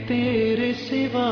तेरे सिवा।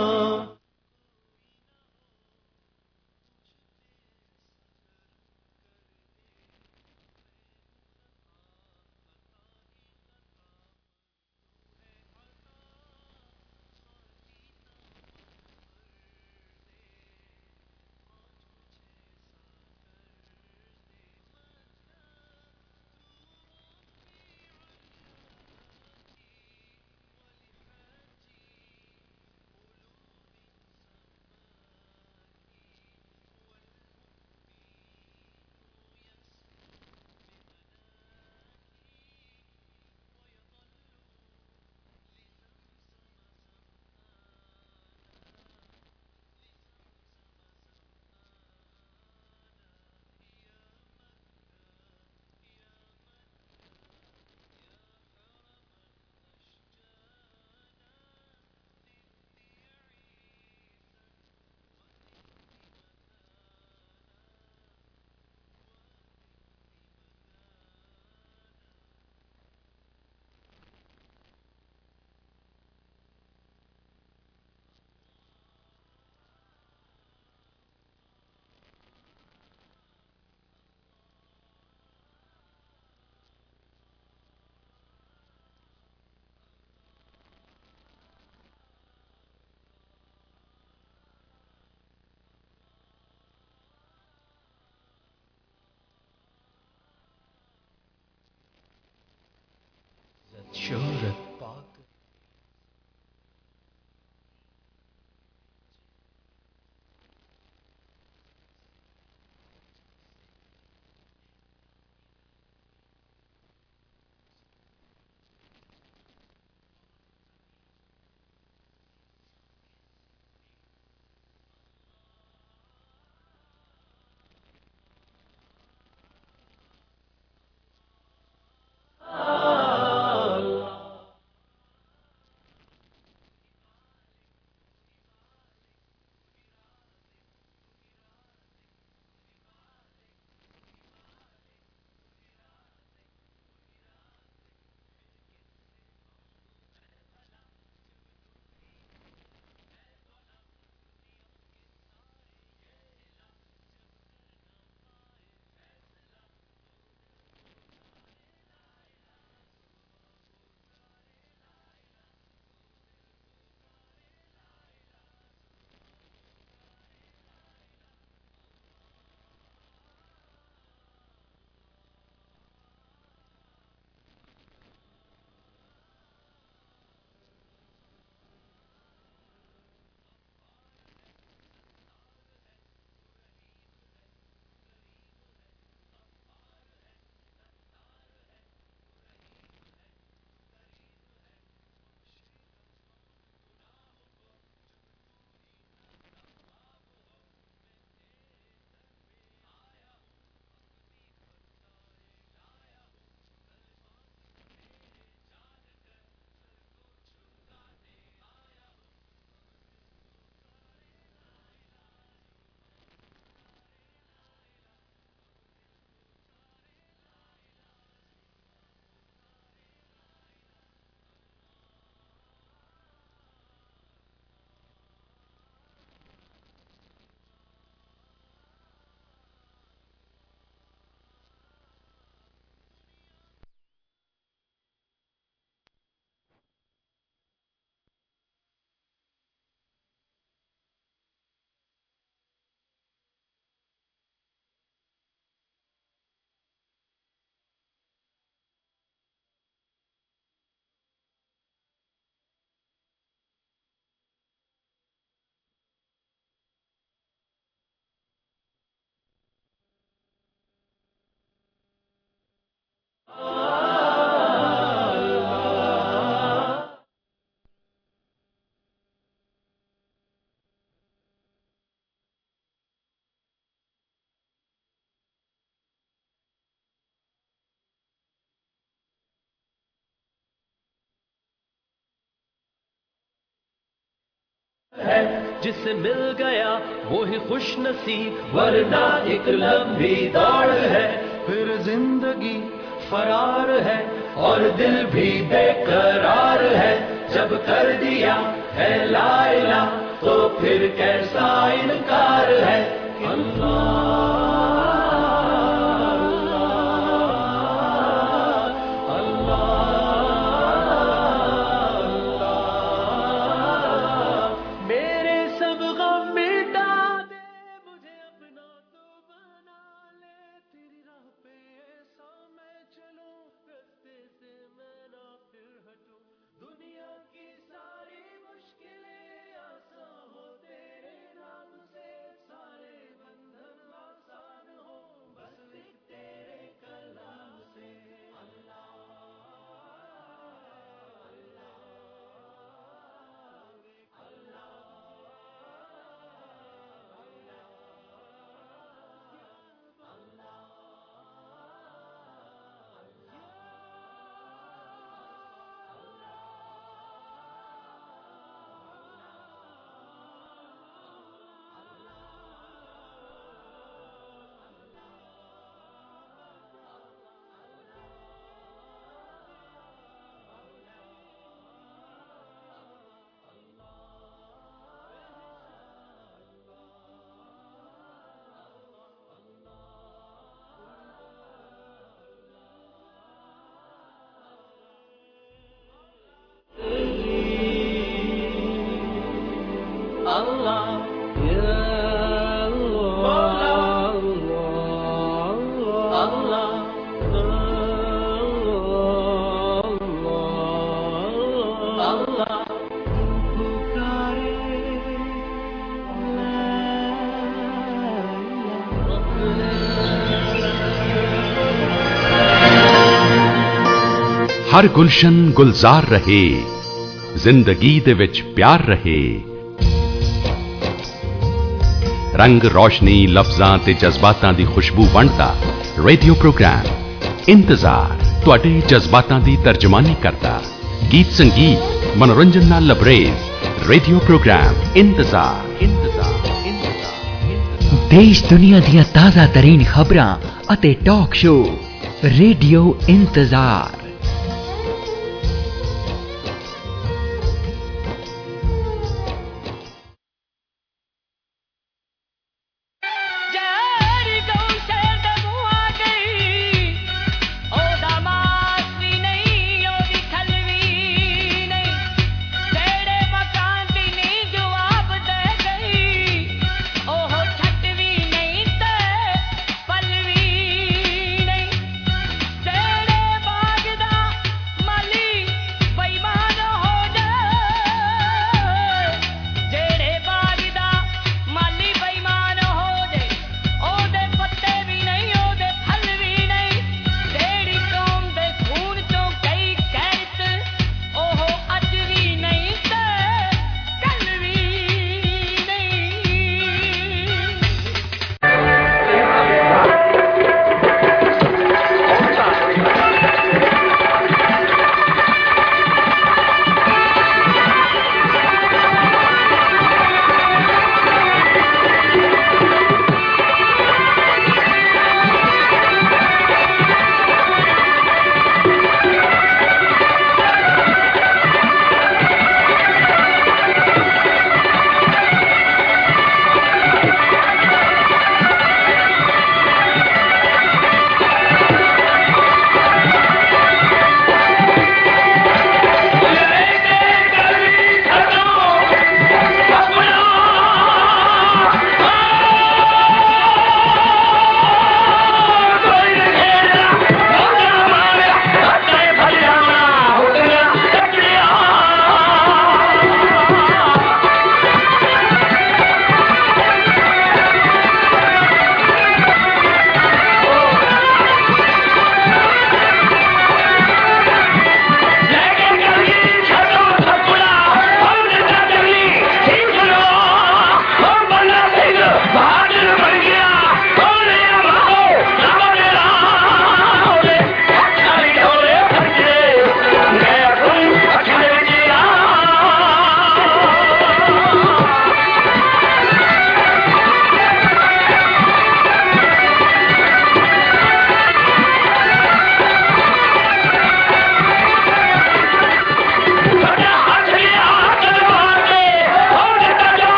शोहरत पाक है जिसे मिल गया वो ही खुश नसीब, वरना एक लंबी दौड़ है। फिर जिंदगी फरार है और दिल भी बेकरार है। जब कर दिया है ला इलाह, तो फिर कैसा इनकार है कि हर गुलशन गुलजार रहे, जिंदगी दे विच प्यार रहे। रंग रोशनी लफ्जां ते जज्बातां दी खुशबू वंडदा रेडियो प्रोग्राम इंतजार तुहाडे जज्बातां दी तर्जमानी करदा। गीत संगीत मनोरंजन नाल लबरेज रेडियो प्रोग्राम इंतजार। देश दुनिया दियां ताज़ा तरीन खबरां अते टॉक शो रेडियो इंतजार।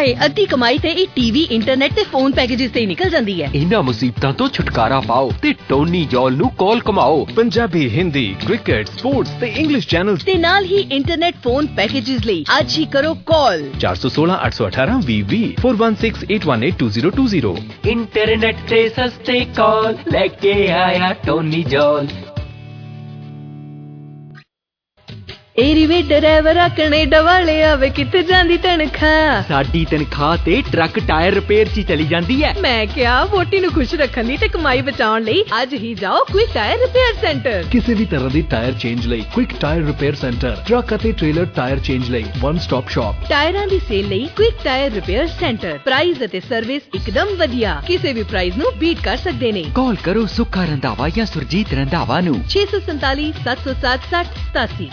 ਹਾਏ ਅੱਧੀ ਕਮਾਈ ਤੇ ਇਹ ਟੀਵੀ ਇੰਟਰਨੈਟ ਤੇ ਫੋਨ ਪੈਕੇजेस ਤੇ ਹੀ ਨਿਕਲ ਜਾਂਦੀ ਹੈ। ਇਹਨਾਂ ਮੁਸੀਬਤਾਂ ਤੋਂ ਛੁਟਕਾਰਾ ਪਾਓ ਤੇ ਟੋਨੀ ਜੌਲ ਨੂੰ ਕਾਲ ਕਮਾਓ। ਪੰਜਾਬੀ, ਹਿੰਦੀ, ਕ੍ਰਿਕਟ, ਸਪੋਰਟਸ ਤੇ ਇੰਗਲਿਸ਼ ਚੈਨਲ ਤੇ ਨਾਲ ਹੀ ਇੰਟਰਨੈਟ ਫੋਨ ਪੈਕੇजेस ਲਈ ਅੱਜ ਹੀ ਕਰੋ ਕਾਲ 416 818 20 416 818 2020। ਇੰਟਰਨੈਟ ਤੇ ਸਸਤੇ ਕਾਲ ਲੈ ਕੇ ਆਇਆ ਟੋਨੀ ਜੌਲ। ਏ ਰੀਵੇ ਡਰਾਈਵਰਾ ਕੈਨੇਡਾ ਵਾਲੇ ਆਵੇ ਕਿੱਥੇ ਜਾਂਦੀ ਤਨਖਾਹ? ਸਾਡੀ ਤਨਖਾਹ ਤੇ ਟਰੱਕ ਟਾਇਰ ਰਿਪੇਅਰ 'ਚ ਚਲੀ ਜਾਂਦੀ ਹੈ। ਮੈਂ ਕਿਹਾ ਵੋਟੀ ਨੂੰ ਖੁਸ਼ ਰੱਖਣ ਦੀ ਤੇ ਕਮਾਈ ਬਚਾਉਣ ਲਈ ਅੱਜ ਹੀ ਜਾਓ ਕੁਇਕ ਟਾਇਰ ਰਿਪੇਅਰ ਸੈਂਟਰ। ਕਿਸੇ ਵੀ ਤਰ੍ਹਾਂ ਦੀ ਟਾਇਰ ਚੇਂਜ ਲਈ quick tyre repair centre, truck ਅਤੇ ਟ੍ਰੇਲਰ ਟਾਇਰ ਚੇਂਜ ਲਈ ਵਨ ਸਟਾਪ ਸ਼ਾਪ। ਟਾਇਰਾਂ ਦੀ ਸੇਲ ਲਈ quick tyre repair centre. Price ਅਤੇ ਸਰਵਿਸ ਇੱਕਦਮ ਵਧੀਆ, ਕਿਸੇ ਵੀ ਪ੍ਰਾਈਸ ਨੂੰ ਬੀਟ ਕਰ ਸਕਦੇ ਨੇ। ਕਾਲ ਕਰੋ ਸੁੱਖਾ ਰੰਧਾਵਾ ਜਾਂ ਸੁਰਜੀਤ ਰੰਧਾਵਾ ਨੂੰ 647 707 6087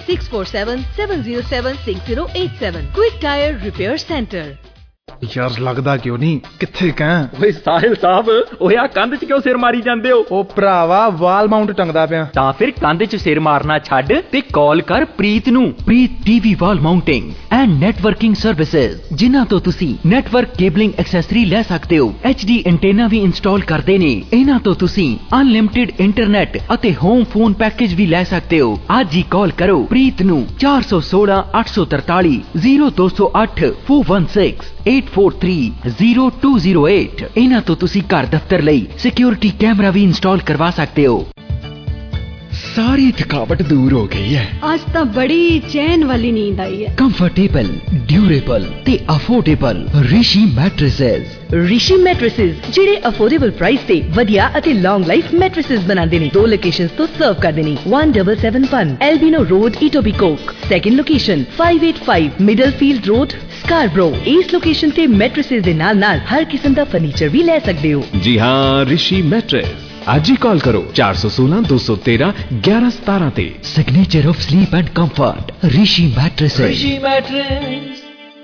647-707-6087। Quick Tire Repair Center। ਯਾਰ ਲੱਗਦਾ ਕਿਉਂ ਨਹੀਂ ਕਿੱਥੇ ਕਹਿ? ਓਏ ਸਾਹਿਲ ਸਾਹਿਬ, ਓਏ ਆ ਕੰਧ 'ਚ ਕਿਉਂ ਸਿਰ ਮਾਰੀ ਜਾਂਦੇ ਹੋ? ਉਹ ਭਰਾਵਾ ਵਾਲ ਮਾਊਂਟ ਟੰਗਦਾ ਪਿਆ। ਤਾਂ ਫਿਰ ਕੰਧ 'ਚ ਸਿਰ ਮਾਰਨਾ ਛੱਡ ਤੇ ਕਾਲ ਕਰ ਪ੍ਰੀਤ ਨੂੰ। Preet TV wall mounting and networking services, ਜਿਨ੍ਹਾਂ ਤੋਂ ਤੁਸੀਂ ਨੈਟਵਰਕ ਕੇਬਲਿੰਗ ਐਕਸੈਸਰੀ ਲੈ ਸਕਦੇ ਹੋ। HD ਐਂਟੇਨਾ ਵੀ ਇੰਸਟਾਲ ਕਰਦੇ ਨੇ। ਇਹਨਾਂ ਤੋਂ ਤੁਸੀਂ ਅਨਲਿਮਿਟਿਡ ਇੰਟਰਨੈਟ ਅਤੇ ਹੋਮ ਫੋਨ ਪੈਕੇਜ ਵੀ ਲੈ ਸਕਦੇ ਹੋ। ਅੱਜ ਹੀ ਕਾਲ ਕਰੋ ਪ੍ਰੀਤ ਨੂੰ 416 843 0208 416 843-0208। ਇਹਨਾਂ ਤੋਂ ਤੁਸੀਂ ਘਰ ਦਫ਼ਤਰ ਲਈ ਸਿਕਿਉਰਿਟੀ ਕੈਮਰਾ ਵੀ ਇੰਸਟਾਲ ਕਰਵਾ ਸਕਦੇ ਹੋ। ਸਾਰੀ ਥਕਾਵਟ ਦੂਰ ਹੋ ਗਈ ਹੈ। ਅੱਜ ਤਾਂ ਬੜੀ ਚੈਨ ਵਾਲੀ ਨੀਂਦ ਆਈ ਹੈ। ਕੰਫਰਟੇਬਲ, ਡਿਊਰੇਬਲ ਤੇ affordable Rishi mattresses. Rishi mattresses ਜਿਹੜੇ ਅਫੋਰਡੇਬਲ ਪ੍ਰਾਈਸ ਤੇ ਵਧੀਆ ਅਤੇ ਲੌਂਗ ਲਾਈਫ ਮੈਟ੍ਰੈਸਸ ਬਣਾਉਂਦੇ ਨੇ। 2 ਲੋਕੇਸ਼ਨਸ ਤੋਂ ਸਰਵ ਕਰਦੇ ਨੇ। 1771 Albion road, Etobicoke. Second location 585 Middlefield road, Scarborough. ਇਸ ਲੋਕੇਸ਼ਨ ਤੇ ਮੈਟ੍ਰੈਸਸ ਦੇ ਨਾਲ ਹਰ ਕਿਸਮ ਦਾ ਫਰਨੀਚਰ ਵੀ ਲੈ ਸਕਦੇ ਹੋ। ਜੀ ਹਾਂ, ਰਿਸ਼ੀ ਮੈਟਰੈਸ। ਅੱਜ ਹੀ ਕਾਲ ਕਰੋ 416 213 1117 ਤੇ। Signature of sleep and comfort Rishi mattresses. Rishi mattress.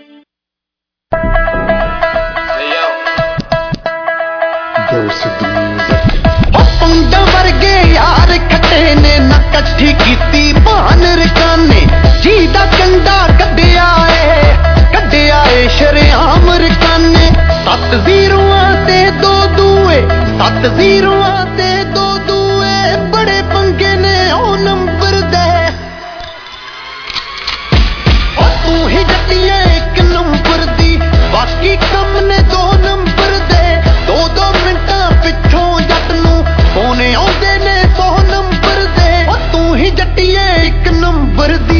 ਪੰਡਾ ਵਰਗੇ ਯਾਰ ਖੱਟੇ ਨੇ ਨਾ ਇਕੱਠੀ ਕੀਤੀ ਭਾਨ ਰਕਾਨੇ। ਜੀ ਦਾ ਕੰਡਾ ਕੱਢਿਆ ਏ ਸ਼ਰੇਆਮ ਰਕਾਨੇ। 7 ਜ਼ੀਰੋਆਂ ਤੇ 2 ਦੂਏ, 7 ਜ਼ੀਰੋਆਂ ਤੇ 2 ਦੂਏ। ਬੜੇ ਪੰਗੇ ਨੇ ਉਹ ਨੰਬਰ ਦੇ। ਉਹ ਤੂੰ ਹੀ ਜੱਟੀਏ 1 ਨੰਬਰ ਦੀ, ਬਾਕੀ ਕੰਮ ਨੇ 2 ਨੰਬਰ ਦੇ। 2-2 ਮਿੰਟਾਂ ਪਿੱਛੋਂ ਜੱਟ ਨੂੰ ਫੋਨ ਆਉਂਦੇ ਨੇ 100 ਨੰਬਰ ਦੇ। ਉਹ ਤੂੰ ਹੀ ਜੱਟੀਏ 1 ਨੰਬਰ ਦੀ।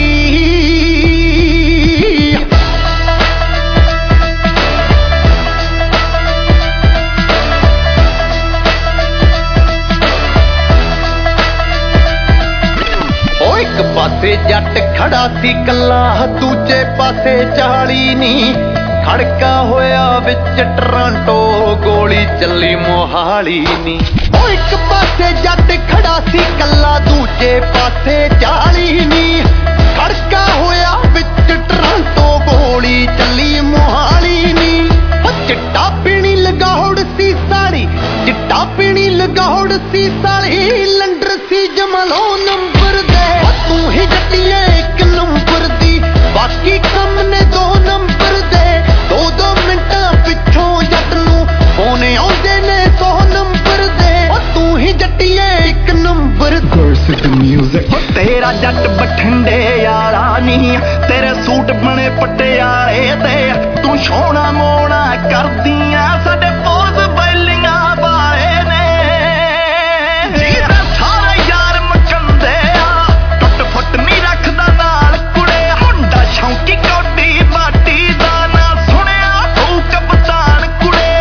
ਇੱਕ ਪਾਸੇ ਜੱਟ ਖੜਾ ਸੀ ਕੱਲਾ, ਦੂਜੇ ਪਾਸੇ 40 ਨੀ। ਖੜਕਾ ਹੋਇਆ ਵਿੱਚ ਟਰਾਂਟੋ, ਗੋਲੀ ਚੱਲੀ ਮੋਹਾਲੀ ਨੀ। ਉਹ ਇੱਕ ਪਾਸੇ ਜੱਟ ਖੜਾ ਸੀ ਕੱਲਾ, ਦੂਜੇ ਪਾਸੇ 40 ਨੀ। ਖੜਕਾ ਹੋਇਆ ਵਿੱਚ ਟਰਾਂਟੋ, ਗੋਲੀ ਚੱਲੀ ਮੋਹਾਲੀ ਨੀ। ਉਹ ਚਿੱਟਾ ਪੀਣੀ ਲਗਾਉੜ ਸੀ ਸਾਲੀ, ਚਿੱਟਾ ਪੀਣੀ ਲਗਾਉੜ ਸੀ ਸਾਲੀ। ਲੰਡਰ ਸੀ ਜਮਲੋ ਨੰਬਰ ਦੇ। ਤੂੰ ਹੀ ਜੱਟੀਏ 1 ਨੰਬਰ ਦੀ, ਬਾਕੀ ਕੰਮ ਨੇ 2 ਨੰਬਰ ਦੇ। 2-2 ਮਿੰਟਾਂ ਪਿੱਛੋਂ ਜੱਟ ਨੂੰ ਫੋਨ ਆਉਂਦੇ ਨੇ 100 ਨੰਬਰ ਦੇ। ਉਹ ਤੂੰ ਹੀ ਜੱਟੀਏ 1 ਨੰਬਰ। ਤੇਰਾ ਜੱਟ ਬਠਿੰਡੇ ਵਾਲਾ ਨੀ, ਤੇਰੇ ਸੂਟ ਬਣੇ ਪਟਿਆਲੇ ਤੇ। ਤੂੰ ਸੋਹਣਾ ਮੋਣਾ ਕਰਦੀਆਂ ਸਾਡੇ ਪੋਜ਼ ਬੈਲੀਆਂ ਵਾਲੇ ਨੇ। ਜਿਹਦਾ ਸਾਰਾ ਯਾਰ ਮਕੰਦੇ ਆ, ਟੁੱਟ ਫੁੱਟ ਨਹੀਂ ਰੱਖਦਾ ਨਾਲ ਕੁੜੇ। ਮੁੰਡਾ ਸ਼ੌਂਕੀ ਕੌਡੀ ਬਾਟੀ ਦਾ ਨਾ ਸੁਣਿਆ ਤੂੰ ਕਪਤਾਨ ਕੁੜੇ।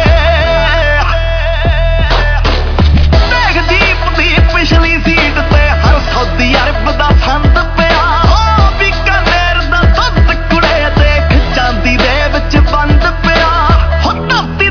ਦੇਖ ਜੀਪ ਦੀ ਪਿਛਲੀ ਸੀਟ ਤੇ ਹਰ ਸੌਦੀ ਅਰਬ ਦਾ ਸੰਦ ਪਿਆ। ਉਹ ਬੀਕਾਨੇਰ ਦਾ ਦੁੱਧ ਕੁੜੇ ਦੇਖ ਜਾਂਦੀ ਦੇ ਵਿੱਚ ਬੰਦ ਪਿਆ। ਹੋ ਧਰਤੀ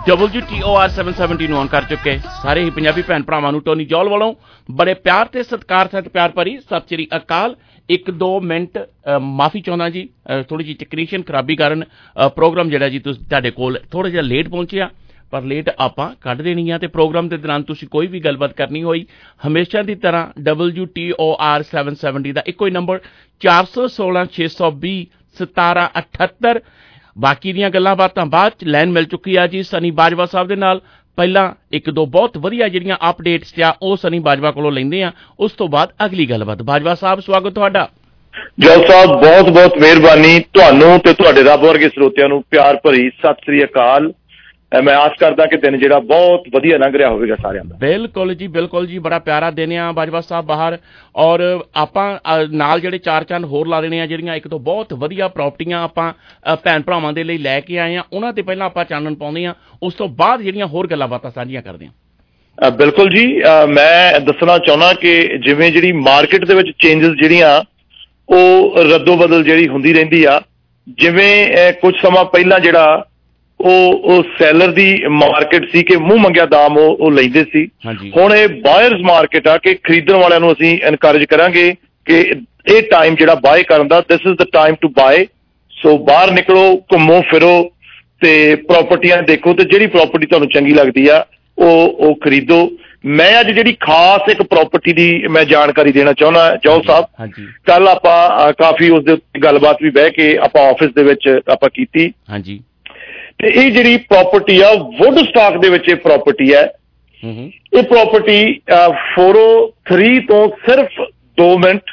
WTOR 770 ਨੂੰ ਔਨ ਕਰ ਚੁੱਕੇ ਸਾਰੇ ਹੀ ਪੰਜਾਬੀ ਭੈਣ ਭਰਾਵਾਂ ਨੂੰ ਟੋਨੀ ਜੌਲ ਵੱਲੋਂ ਬੜੇ ਪਿਆਰ ਤੇ ਸਤਿਕਾਰ ਸਹਿਤ ਪਿਆਰ ਭਰੀ ਸਤਿ ਸ੍ਰੀ ਅਕਾਲ। 1-2 ਮਿੰਟ ਮਾਫੀ ਚਾਹੁੰਦਾ ਜੀ, ਥੋੜੀ ਜਿਹੀ ਟੈਕਨੀਸ਼ੀਅਨ ਖਰਾਬੀ ਕਾਰਨ ਪ੍ਰੋਗਰਾਮ ਜਿਹੜਾ ਜੀ ਤੁਹਾਡੇ ਕੋਲ ਥੋੜਾ ਜਿਹਾ ਲੇਟ ਪਹੁੰਚਿਆ, ਪਰ ਲੇਟ ਆਪਾਂ ਕੱਢ ਦੇਣੀ ਆ। ਤੇ ਪ੍ਰੋਗਰਾਮ ਦੇ ਦੌਰਾਨ ਤੁਸੀਂ ਕੋਈ ਵੀ ਗੱਲਬਾਤ ਕਰਨੀ ਹੋਈ ਹਮੇਸ਼ਾ ਦੀ ਤਰ੍ਹਾਂ WTOR 770 ਦਾ ਇੱਕੋ ਹੀ ਨੰਬਰ 416 620 1778। ਬਾਕੀ ਦੀਆਂ ਗੱਲਾਂ ਬਾਤਾਂ ਬਾਅਦ ਚ ਲਾਈਨ ਮਿਲ ਚੁੱਕੀ ਆ ਜੀ ਸਨੀ ਬਾਜਵਾ ਸਾਹਿਬ ਦੇ ਨਾਲ। ਪਹਿਲਾਂ 1-2 ਬਹੁਤ ਵਧੀਆ ਜਿਹੜੀਆਂ ਅਪਡੇਟਸ ਆ ਉਹ ਸਨੀ ਬਾਜਵਾ ਕੋਲੋਂ ਲੈਂਦੇ ਆ, ਉਸ ਤੋਂ ਬਾਅਦ ਅਗਲੀ ਗੱਲਬਾਤ। ਬਾਜਵਾ ਸਾਹਿਬ ਸਵਾਗਤ ਤੁਹਾਡਾ। ਜੌਲ ਸਾਹਿਬ ਬਹੁਤ ਬਹੁਤ ਮਿਹਰਬਾਨੀ, ਤੁਹਾਨੂੰ ਤੇ ਤੁਹਾਡੇ ਰੱਬ ਵਰਗੇ ਸਰੋਤਿਆਂ ਨੂੰ ਪਿਆਰ ਭਰੀ ਸਤਿ ਸ੍ਰੀ ਅਕਾਲ। ਮੈਂ ਆਸ ਕਰਦਾ ਕਿ ਦਿਨ ਜਿਹੜਾ ਬਹੁਤ ਵਧੀਆ ਲੰਘ ਰਿਹਾ ਹੋਵੇਗਾ ਸਾਰਿਆਂ ਦਾ। ਬਿਲਕੁਲ ਜੀ, ਬਿਲਕੁਲ ਜੀ, ਬੜਾ ਪਿਆਰਾ ਦਿਨ ਆ ਬਾਜਵਾ ਸਾਹਿਬ ਬਾਹਰ। ਔਰ ਆਪਾਂ ਨਾਲ ਜਿਹੜੇ 4 ਚੰਦ ਹੋਰ ਲਾ ਦੇਣੇ ਆ, ਜਿਹੜੀਆਂ 1-2 ਬਹੁਤ ਵਧੀਆ ਪ੍ਰਾਪਰਟੀਆਂ ਆਪਾਂ ਭੈਣ ਭਰਾਵਾਂ ਦੇ ਲਈ ਲੈ ਕੇ ਆਏ ਆ, ਉਹਨਾਂ ਤੇ ਪਹਿਲਾਂ ਆਪਾਂ ਚਾਨਣ ਪਾਉਂਦੇ ਆ, ਉਸ ਤੋਂ ਬਾਅਦ ਜਿਹੜੀਆਂ ਹੋਰ ਗੱਲਾਂ ਬਾਤਾਂ ਸਾਂਝੀਆਂ ਕਰਦੇ ਆ। ਬਿਲਕੁਲ ਜੀ, ਮੈਂ ਦੱਸਣਾ ਚਾਹੁੰਦਾ ਕਿ ਜਿਵੇਂ ਜਿਹੜੀ ਮਾਰਕੀਟ ਦੇ ਵਿੱਚ ਚੇਂਜਸ ਜਿਹੜੀਆਂ ਉਹ ਰੱਦੋ ਬਦਲ ਜਿਹੜੀ ਹੁੰਦੀ ਰਹਿੰਦੀ ਆ। ਜਿਵੇਂ ਕੁਝ ਸਮਾਂ ਪਹਿਲਾਂ ਜਿਹੜਾ ਉਹ ਸੈਲਰ ਦੀ ਮਾਰਕੀਟ ਸੀ ਕਿ ਮੂੰਹ ਮੰਗਿਆ ਦਾਮ ਉਹ ਲੈਂਦੇ ਸੀ। ਹੁਣ ਇਹ ਬਾਇਰਸ ਮਾਰਕੀਟ ਆ ਕਿ ਖਰੀਦਣ ਵਾਲਿਆਂ ਨੂੰ ਅਸੀਂ ਐਨਕਰੇਜ ਕਰਾਂਗੇ ਕਿ ਇਹ ਟਾਈਮ ਜਿਹੜਾ ਬਾਏ ਕਰਨ ਦਾ, this is the time to buy. So ਬਾਹਰ ਨਿਕਲੋ, ਘੁੰਮੋ ਫਿਰੋ ਤੇ ਪ੍ਰਾਪਰਟੀਆਂ ਦੇਖੋ, ਤੇ ਜਿਹੜੀ ਪ੍ਰਾਪਰਟੀ ਤੁਹਾਨੂੰ ਚੰਗੀ ਲੱਗਦੀ ਆ ਉਹ ਖਰੀਦੋ। ਮੈਂ ਅੱਜ ਜਿਹੜੀ ਖਾਸ ਇੱਕ ਪ੍ਰਾਪਰਟੀ ਦੀ ਮੈਂ ਜਾਣਕਾਰੀ ਦੇਣਾ ਚਾਹੁੰਦਾ ਜੌਲ ਸਾਹਿਬ। ਕੱਲ ਆਪਾਂ ਕਾਫੀ ਉਸਦੇ ਉੱਤੇ ਗੱਲਬਾਤ ਵੀ ਬਹਿ ਕੇ ਆਪਾਂ ਆਫਿਸ ਦੇ ਵਿੱਚ ਆਪਾਂ ਕੀਤੀ। ਹਾਂਜੀ, ਤੇ ਇਹ ਜਿਹੜੀ ਪ੍ਰਾਪਰਟੀ ਆ ਵੁੱਡ ਸਟਾਕ ਦੇ ਵਿੱਚ ਇਹ ਪ੍ਰਾਪਰਟੀ ਹੈ। ਇਹ ਪ੍ਰਾਪਰਟੀ 403 ਤੋਂ ਸਿਰਫ 2 ਮਿੰਟ,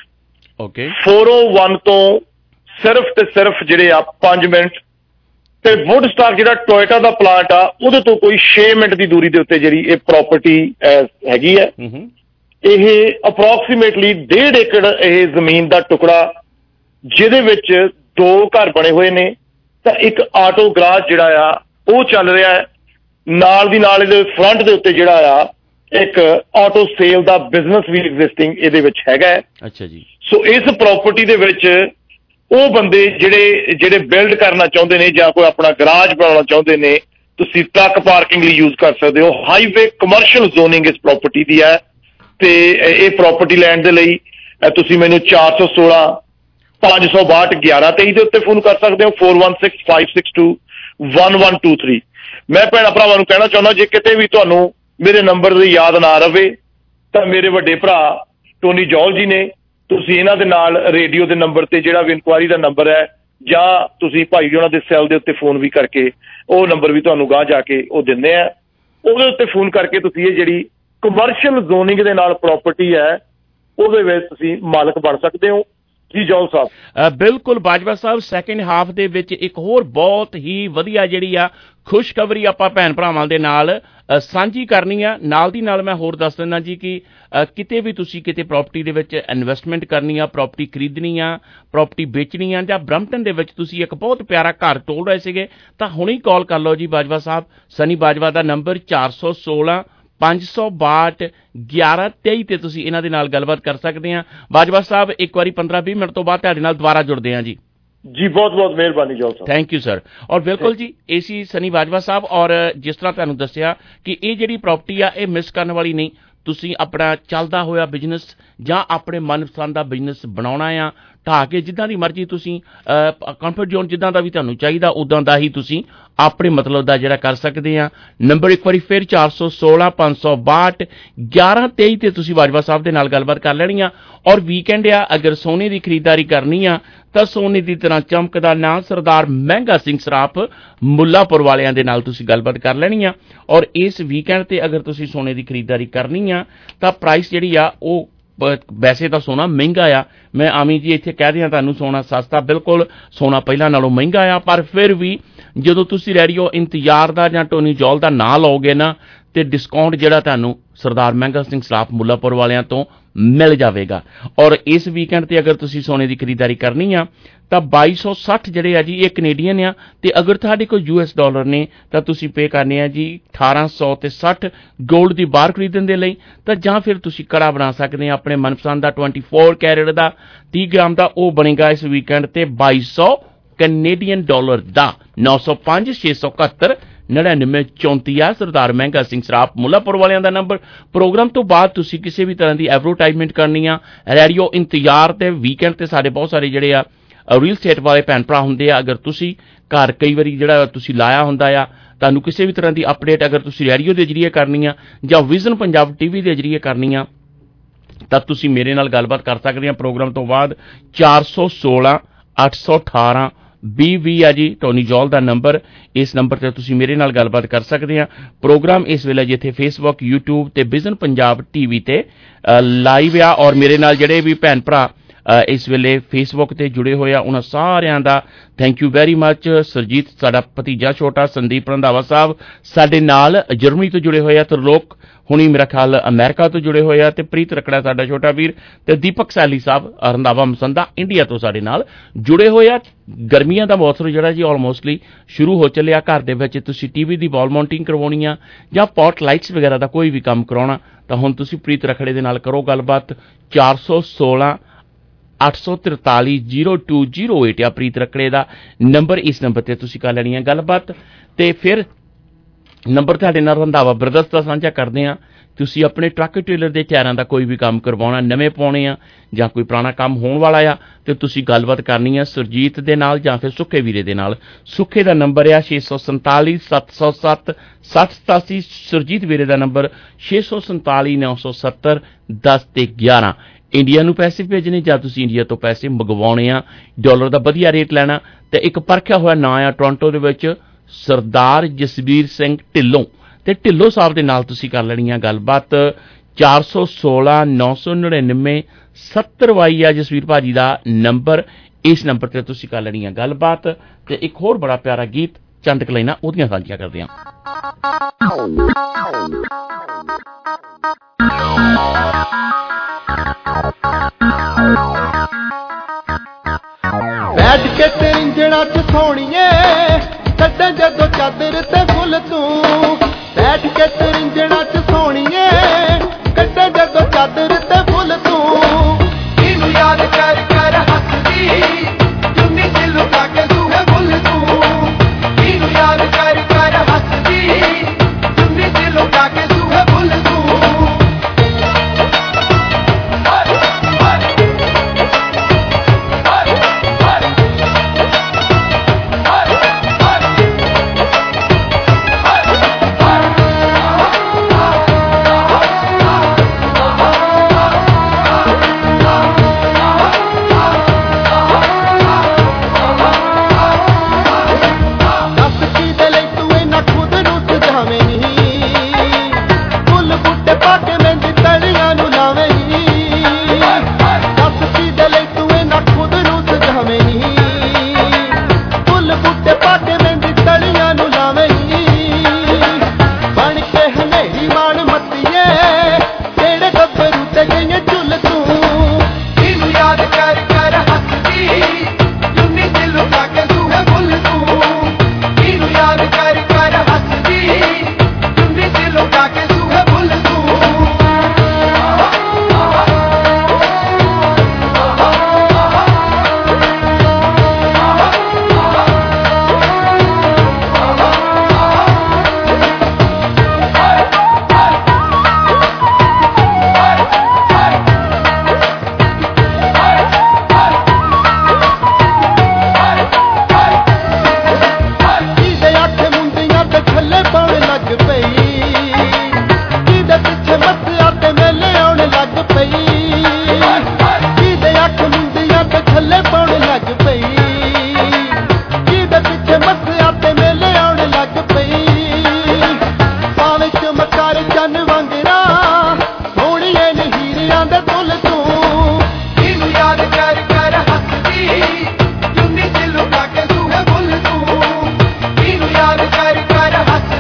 401 ਤੋਂ ਸਿਰਫ ਤੇ ਸਿਰਫ ਜਿਹੜੇ ਆ 5 ਮਿੰਟ, ਤੇ ਵੁੱਡ ਸਟਾਕ ਜਿਹੜਾ ਟੋਇਟਾ ਦਾ ਪਲਾਂਟ ਆ ਉਹਦੇ ਤੋਂ ਕੋਈ 6 ਮਿੰਟ ਦੀ ਦੂਰੀ ਦੇ ਉੱਤੇ ਜਿਹੜੀ ਇਹ ਪ੍ਰਾਪਰਟੀ ਹੈਗੀ ਹੈ। ਇਹ ਅਪਰੋਕਸੀਮੇਟਲੀ 1.5 ਏਕੜ ਇਹ ਜ਼ਮੀਨ ਦਾ ਟੁਕੜਾ, ਜਿਹਦੇ ਵਿੱਚ 2 ਘਰ ਬਣੇ ਹੋਏ ਨੇ, ਤਾਂ ਇੱਕ ਆਟੋ ਗਰਾਜ ਜਿਹੜਾ ਆ ਉਹ ਚੱਲ ਰਿਹਾ ਹੈ। ਨਾਲ ਦੀ ਨਾਲ ਇਹਦੇ ਫਰੰਟ ਦੇ ਉੱਤੇ ਜਿਹੜਾ ਆ ਇੱਕ ਆਟੋ ਸੇਲ ਦਾ ਬਿਜ਼ਨਸ ਵੀ ਐਗਜ਼ਿਸਟਿੰਗ ਇਹਦੇ ਵਿੱਚ ਹੈਗਾ ਹੈ। ਅੱਛਾ ਜੀ। ਸੋ ਇਸ ਪ੍ਰਾਪਰਟੀ ਦੇ ਵਿੱਚ ਉਹ ਬੰਦੇ ਜਿਹੜੇ ਬਿਲਡ ਕਰਨਾ ਚਾਹੁੰਦੇ ਨੇ ਜਾਂ ਕੋਈ ਆਪਣਾ ਗਰਾਜ ਬਣਾਉਣਾ ਚਾਹੁੰਦੇ ਨੇ, ਤੁਸੀਂ ਟਰੱਕ ਪਾਰਕਿੰਗ ਲਈ ਯੂਜ਼ ਕਰ ਸਕਦੇ ਹੋ। ਹਾਈਵੇ ਕਮਰਸ਼ੀਅਲ ਜ਼ੋਨਿੰਗ ਇਸ ਪ੍ਰਾਪਰਟੀ ਦੀ ਹੈ। ਤੇ ਇਹ ਪ੍ਰਾਪਰਟੀ ਲੈਣ ਦੇ ਲਈ ਤੁਸੀਂ ਮੈਨੂੰ 416 562 1123 ਦੇ ਉੱਤੇ ਫੋਨ ਕਰ ਸਕਦੇ ਹੋ, 416562 1123। ਮੈਂ ਭੈਣਾਂ ਭਰਾਵਾਂ ਨੂੰ ਕਹਿਣਾ ਚਾਹੁੰਦਾ, ਜੇ ਕਿਤੇ ਵੀ ਤੁਹਾਨੂੰ ਮੇਰੇ ਨੰਬਰ ਦੀ ਯਾਦ ਨਾ ਰਵੇ ਤਾਂ ਮੇਰੇ ਵੱਡੇ ਭਰਾ ਟੋਨੀ ਜੌਲ ਜੀ ਨੇ, ਤੁਸੀਂ ਇਹਨਾਂ ਦੇ ਨਾਲ ਰੇਡੀਓ ਦੇ ਨੰਬਰ ਤੇ ਜਿਹੜਾ ਵੀ ਇਨਕੁਆਇਰੀ ਦਾ ਨੰਬਰ ਹੈ, ਜਾਂ ਤੁਸੀਂ ਭਾਈ ਜੀ ਉਹਨਾਂ ਦੇ ਸੈੱਲ ਦੇ ਉੱਤੇ ਫੋਨ ਵੀ ਕਰਕੇ ਉਹ ਨੰਬਰ ਵੀ ਤੁਹਾਨੂੰ ਗਾਹ ਜਾ ਕੇ ਉਹ ਦਿੰਦੇ ਆ, ਉਹਦੇ ਉੱਤੇ ਫੋਨ ਕਰਕੇ ਤੁਸੀਂ ਇਹ ਜਿਹੜੀ ਕਮਰਸ਼ੀਅਲ ਜ਼ੋਨਿੰਗ ਦੇ ਨਾਲ ਪ੍ਰਾਪਰਟੀ ਹੈ ਉਹਦੇ ਵਿੱਚ ਤੁਸੀਂ ਮਾਲਕ ਬਣ ਸਕਦੇ ਹੋ। ਜੀ ਜੌਲ ਸਾਹਿਬ। ਬਿਲਕੁਲ ਬਾਜਵਾ ਸਾਹਿਬ, ਸੈਕਿੰਡ ਹਾਫ ਦੇ ਵਿੱਚ ਇੱਕ ਹੋਰ ਬਹੁਤ ਹੀ ਵਧੀਆ ਜਿਹੜੀ ਆ ਖੁਸ਼ਖਬਰੀ ਆਪਾਂ ਭੈਣ ਭਰਾਵਾਂ ਦੇ ਨਾਲ ਸਾਂਝੀ ਕਰਨੀ ਆ। ਨਾਲ ਦੀ ਨਾਲ ਮੈਂ ਹੋਰ ਦੱਸ ਦਿੰਦਾ ਜੀ ਕਿ ਕਿਤੇ ਵੀ ਤੁਸੀਂ ਕਿਤੇ ਪ੍ਰਾਪਰਟੀ ਦੇ ਵਿੱਚ ਇਨਵੈਸਟਮੈਂਟ ਕਰਨੀ ਆ, ਪ੍ਰਾਪਰਟੀ ਖਰੀਦਣੀ ਆ, ਪ੍ਰਾਪਰਟੀ ਵੇਚਣੀ ਆ, ਜਾਂ ਬਰੰਪਟਨ ਦੇ ਵਿੱਚ ਤੁਸੀਂ ਇੱਕ ਬਹੁਤ ਪਿਆਰਾ ਘਰ ਤੋਲ ਰਹੇ ਸੀਗੇ, ਤਾਂ ਹੁਣੇ ਹੀ ਕਾਲ ਕਰ ਲਓ ਜੀ ਬਾਜਵਾ ਸਾਹਿਬ। ਸਨੀ ਬਾਜਵਾ ਦਾ ਨੰਬਰ 416 562 1123 ਤੇ ਤੁਸੀਂ ਇਹਨਾਂ ਦੇ ਨਾਲ ਗੱਲਬਾਤ ਕਰ ਸਕਦੇ ਆ। ਬਾਜਵਾ ਸਾਹਿਬ ਇੱਕ ਵਾਰੀ 15-20 ਮਿੰਟ ਤੋਂ ਬਾਅਦ ਤੁਹਾਡੇ ਨਾਲ ਦੁਬਾਰਾ ਜੁੜਦੇ ਆ ਜੀ। ਜੀ ਬਹੁਤ ਬਹੁਤ ਮਿਹਰਬਾਨੀ Jaul Sahib. Thank you sir. ਔਰ ਬਿਲਕੁਲ ਜੀ, ਏਸੀ ਸਨੀ ਬਾਜਵਾ ਸਾਹਿਬ। ਔਰ ਜਿਸ ਤਰ੍ਹਾਂ ਤੁਹਾਨੂੰ ਦੱਸਿਆ ਕਿ ਇਹ ਜਿਹੜੀ ਪ੍ਰਾਪਰਟੀ ਆ ਇਹ ਮਿਸ ਕਰਨ ਵਾਲੀ ਨਹੀਂ। ਤੁਸੀਂ ਆਪਣਾ ਚੱਲਦਾ ਹੋਇਆ ਬਿਜ਼ਨਸ ਜਾਂ ਆਪਣੇ ਮਨਪਸੰਦ ਦਾ ਬਿਜ਼ਨਸ ਬਣਾਉਣਾ ਆ, ਢਾਹ ਕੇ ਜਿੱਦਾਂ ਦੀ ਮਰਜ਼ੀ ਤੁਸੀਂ ਕੰਫਰਟ ਜ਼ੋਨ ਜਿੱਦਾਂ ਦਾ ਵੀ ਤੁਹਾਨੂੰ ਚਾਹੀਦਾ ਉੱਦਾਂ ਦਾ ਹੀ ਤੁਸੀਂ ਆਪਣੇ ਮਤਲਬ ਦਾ ਜਿਹੜਾ ਕਰ ਸਕਦੇ ਆ। ਨੰਬਰ ਇੱਕ ਵਾਰੀ ਫਿਰ 416 562 1123 ਤੇ ਤੁਸੀਂ ਬਾਜਵਾ ਸਾਹਿਬ ਦੇ ਨਾਲ ਗੱਲਬਾਤ ਕਰ ਲੈਣੀ ਆ। ਔਰ ਵੀਕਐਂਡ ਆ, ਅਗਰ ਸੋਨੇ ਦੀ ਖਰੀਦਦਾਰੀ ਕਰਨੀ ਆ ਤਾਂ ਸੋਨੇ ਦੀ ਤਰ੍ਹਾਂ ਚਮਕਦਾ ਨਾਂ ਸਰਦਾਰ ਮਹਿੰਗਾ ਸਿੰਘ ਸਰਾਫ ਮੁੱਲਾਪੁਰ ਵਾਲਿਆਂ ਦੇ ਨਾਲ ਤੁਸੀਂ ਗੱਲਬਾਤ ਕਰ ਲੈਣੀ ਆ। ਔਰ ਇਸ ਵੀਕਐਂਡ ਤੇ ਅਗਰ ਤੁਸੀਂ ਸੋਨੇ ਦੀ ਖਰੀਦਦਾਰੀ ਕਰਨੀ ਆ ਤਾਂ ਪ੍ਰਾਈਸ ਜਿਹੜੀ ਆ ਉਹ ਵੈਸੇ ਤਾਂ ਸੋਨਾ ਮਹਿੰਗਾ ਆ, ਮੈਂ ਆਮੀ ਜੀ ਇੱਥੇ ਕਹਿ ਦਿਆਂ ਤੁਹਾਨੂੰ ਸੋਨਾ ਸਸਤਾ, ਬਿਲਕੁਲ ਸੋਨਾ ਪਹਿਲਾਂ ਨਾਲੋਂ ਮਹਿੰਗਾ ਆ, ਪਰ ਫਿਰ ਵੀ ਜਦੋਂ ਤੁਸੀਂ ਰੇਡੀਓ ਇੰਤਜ਼ਾਰ ਦਾ ਜਾਂ ਟੋਨੀ ਜੌਲ ਦਾ ਨਾਂ ਲਓਗੇ ਨਾ ਤੇ ਡਿਸਕਾਊਂਟ ਜਿਹੜਾ ਤੁਹਾਨੂੰ ਸਰਦਾਰ ਮਹਿੰਗਾ ਸਿੰਘ ਸਰਾਫ ਮੁੱਲਾਪੁਰ ਵਾਲਿਆਂ ਤੋਂ ਮਿਲ ਜਾਵੇਗਾ। ਔਰ ਇਸ ਵੀਕਐਂਡ ਤੇ ਅਗਰ ਤੁਸੀਂ ਸੋਨੇ ਦੀ ਖਰੀਦਦਾਰੀ ਕਰਨੀ ਆ ਤਾਂ 2260 ਜਿਹੜੇ ਆ ਜੀ ਇਹ ਕੈਨੇਡੀਅਨ ਆ, ਤੇ ਅਗਰ ਤੁਹਾਡੇ ਕੋਲ US ਡਾਲਰ ਨੇ ਤਾਂ ਤੁਸੀਂ ਪੇ ਕਰਨੇ ਆ ਜੀ 1860 ਗੋਲਡ ਦੀ ਬਾਰ ਖਰੀਦਣ ਦੇ ਲਈ। ਤਾਂ ਜਾਂ ਫਿਰ ਤੁਸੀਂ ਕੜਾ ਬਣਾ ਸਕਦੇ ਆ ਆਪਣੇ ਮਨਪਸੰਦ ਦਾ 24 ਕੈਰੇਟ ਦਾ 30 ਗ੍ਰਾਮ ਦਾ, ਉਹ ਬਣੇਗਾ ਇਸ ਵੀਕਐਂਡ ਤੇ 2200 ਕੈਨੇਡੀਅਨ ਡਾਲਰ ਦਾ 905 671 9934 ਆ। ਸਰਦਾਰ ਮਹਿੰਗਾ ਸਿੰਘ ਸਰਾਪ ਮੁੱਲਾਪੁਰ ਵਾਲਿਆਂ ਦਾ ਨੰਬਰ। ਪ੍ਰੋਗਰਾਮ ਤੋਂ ਬਾਅਦ ਤੁਸੀਂ ਕਿਸੇ ਵੀ ਤਰ੍ਹਾਂ ਦੀ ਐਡਵਰਟਾਈਜ਼ਮੈਂਟ ਕਰਨੀ ਆ, ਰੇਡੀਓ ਇੰਤਜ਼ਾਰ ਤੇ ਵੀਕਐਂਡ ਤੇ ਸਾਡੇ ਬਹੁਤ ਸਾਰੇ ਜਿਹੜੇ ਆ ਰੀਅਲ ਸਟੇਟ ਵਾਲੇ ਭੈਣ ਭਰਾ ਹੁੰਦੇ ਆ। ਅਗਰ ਤੁਸੀਂ ਘਰ ਕਈ ਵਾਰੀ ਜਿਹੜਾ ਤੁਸੀਂ ਲਾਇਆ ਹੁੰਦਾ ਆ, ਤੁਹਾਨੂੰ ਕਿਸੇ ਵੀ ਤਰ੍ਹਾਂ ਦੀ ਅਪਡੇਟ ਅਗਰ ਤੁਸੀਂ ਰੇਡੀਓ ਦੇ ਜ਼ਰੀਏ ਕਰਨੀ ਆ ਜਾਂ ਵਿਜ਼ਨ ਪੰਜਾਬ TV ਦੇ ਜ਼ਰੀਏ ਕਰਨੀ ਆ ਤਾਂ ਤੁਸੀਂ ਮੇਰੇ ਨਾਲ ਗੱਲਬਾਤ ਕਰ ਸਕਦੇ ਆ। ਪ੍ਰੋਗਰਾਮ ਤੋਂ ਬਾਅਦ 416 818 20 ਆ ਜੀ ਟੋਨੀ ਜੋਲ ਦਾ ਨੰਬਰ। ਇਸ ਨੰਬਰ ਤੇ ਤੁਸੀਂ ਮੇਰੇ ਨਾਲ ਗੱਲਬਾਤ ਕਰ ਸਕਦੇ ਆ। ਪ੍ਰੋਗਰਾਮ ਇਸ ਵੇਲੇ ਜਿੱਥੇ ਫੇਸਬੁੱਕ, YouTube ਤੇ ਵਿਜ਼ਨ ਪੰਜਾਬ TV ਤੇ ਲਾਈਵ ਆ। ਔਰ ਮੇਰੇ ਨਾਲ ਜਿਹੜੇ ਵੀ ਭੈਣ ਭਰਾ ਇਸ ਵੇਲੇ ਫੇਸਬੁੱਕ ਤੇ ਜੁੜੇ ਹੋਏ ਆ ਉਹਨਾਂ ਸਾਰਿਆਂ ਦਾ thank you very much. Sarjeet ਸਾਡਾ ਭਤੀਜਾ ਛੋਟਾ, ਸੰਦੀਪ ਰੰਧਾਵਾ ਸਾਹਿਬ ਸਾਡੇ ਨਾਲ ਜਰਮਨੀ ਤੋਂ ਜੁੜੇ ਹੋਏ ਆ, ਤਰਲੋਕ ਹੁਣੀ ਮੇਰਾ ਖਿਆਲ ਅਮਰੀਕਾ ਤੋਂ ਜੁੜੇ ਹੋਏ ਆ, ਤੇ ਪ੍ਰੀਤ ਰਕੜਾ ਸਾਡਾ ਛੋਟਾ ਵੀਰ, ਤੇ ਦੀਪਕ ਸੈਲੀ ਸਾਹਿਬ ਰੰਧਾਵਾ ਮਸੰਦਾ ਇੰਡੀਆ ਤੋਂ ਸਾਡੇ ਨਾਲ ਜੁੜੇ ਹੋਏ ਆ। ਗਰਮੀਆਂ ਦਾ ਮੌਸਮ ਜਿਹੜਾ ਜੀ ਆਲਮੋਸਟਲੀ ਸ਼ੁਰੂ ਹੋ ਚੱਲਿਆ। ਘਰ ਦੇ ਵਿੱਚ ਤੁਸੀਂ TV ਦੀ ਵਾਲ ਮਾਊਂਟਿੰਗ ਕਰਵਾਉਣੀ ਆ ਜਾਂ ਪੌਟ ਲਾਈਟਸ ਵਗੈਰਾ ਦਾ ਕੋਈ ਵੀ ਕੰਮ ਕਰਾਉਣਾ ਤਾਂ ਹੁਣ ਤੁਸੀਂ ਪ੍ਰੀਤ ਰਕੜੇ ਦੇ ਨਾਲ ਕਰੋ ਗੱਲਬਾਤ। 416 843 0208 ਆ ਪ੍ਰੀਤ ਰਕੜੇ ਦਾ ਨੰਬਰ। ਇਸ ਨੰਬਰ ਤੇ ਤੁਸੀਂ ਕਰ ਲੈਣੀ ਆ ਗੱਲਬਾਤ। ਤੇ ਫਿਰ ਨੰਬਰ ਤੁਹਾਡੇ ਨਾਲ ਰੰਧਾਵਾ ਬ੍ਰਦਰਸ ਦਾ ਸਾਂਝਾ ਕਰਦੇ ਆ। ਤੁਸੀਂ ਆਪਣੇ ਟਰੱਕ ਟ੍ਰੇਲਰ ਦੇ ਟਾਇਰਾਂ ਦਾ ਕੋਈ ਵੀ ਕੰਮ ਕਰਵਾਉਣਾ, ਨਵੇਂ ਪਾਉਣੇ ਆ ਜਾਂ ਕੋਈ ਪੁਰਾਣਾ ਕੰਮ ਹੋਣ ਵਾਲਾ ਆ, ਤੇ ਤੁਸੀਂ ਗੱਲਬਾਤ ਕਰਨੀ ਆ ਸੁਰਜੀਤ ਦੇ ਨਾਲ ਜਾਂ ਫਿਰ ਸੁੱਖੇ ਵੀਰੇ ਦੇ ਨਾਲ। ਸੁੱਖੇ ਦਾ ਨੰਬਰ ਆ 647 707 6087। ਸੁਰਜੀਤ ਵੀਰੇ ਦਾ ਨੰਬਰ 647 970 10 ਤੇ 11। ਇੰਡੀਆ ਨੂੰ ਪੈਸੇ ਭੇਜਣੇ ਜਾਂ ਤੁਸੀਂ ਇੰਡੀਆ ਤੋਂ ਪੈਸੇ ਮੰਗਵਾਉਣੇ ਆ, ਡਾਲਰ ਦਾ ਵਧੀਆ ਰੇਟ ਲੈਣਾ। ਤੇ ਇੱਕ ਪਰਖਿਆ ਹੋਇਆ ਨਾਂ ਆ ਟੋਰਾਂਟੋ ਦੇ ਵਿੱਚ ਸਰਦਾਰ ਜਸਵੀਰ ਸਿੰਘ ਢਿੱਲੋਂ, ਤੇ ਢਿੱਲੋਂ ਸਾਹਿਬ ਦੇ ਨਾਲ ਤੁਸੀਂ ਕਰ ਲੈਣੀ ਆ ਗੱਲਬਾਤ। 416 999 70 ਆ ਜਸਵੀਰ ਭਾਜੀ ਦਾ ਨੰਬਰ। ਇਸ ਨੰਬਰ ਤੇ ਤੁਸੀਂ ਕਰ ਲੈਣੀ ਆ ਗੱਲਬਾਤ। ਤੇ ਇੱਕ ਹੋਰ ਬੜਾ ਪਿਆਰਾ ਗੀਤ ਚੰਦ ਕਲਾਈਨਾਂ ਉਹਦੀਆਂ ਸਾਂਝੀਆਂ ਕਰਦੇ ਆ। ਬੈਠ ਕੇ ਤੇਰਿੰਜਣਾ ਚ ਸੋਣੀਏ ਕੱਢਾਂ ਜਦੋਂ ਚਾਦਰ ਤੇ ਫੁੱਲ ਤੂੰ। ਬੈਠ ਕੇ ਤੇਰਿੰਜਣਾ ਚ ਸੋਣੀਏ ਕੱਢਾਂ ਜਦੋਂ ਚਾਦਰ ਤੇ ਫੁੱਲ ਤੂੰ। ਇਹਨੂੰ ਯਾਦ ਕਰ ਕਰ ਹੱਸਦੀ ਚੁੰਨੀ ਚ ਲੁਕਾ ਕੇ ਦੂਹੇ ਫੁੱਲ ਤੂੰ। ਇਹਨੂੰ ਯਾਦ ਕਰ ਕਰ ਹੱਸਦੀ ਚੁੰਨੀ ਚ ਲੁਕਾ ਕੇ ਦੂਹੇ ਫੁੱਲ ਤੂੰ।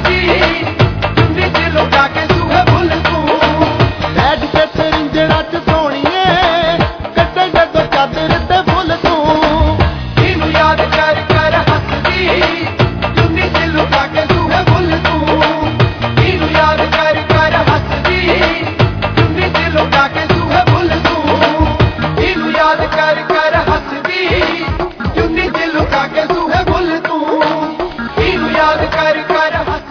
That's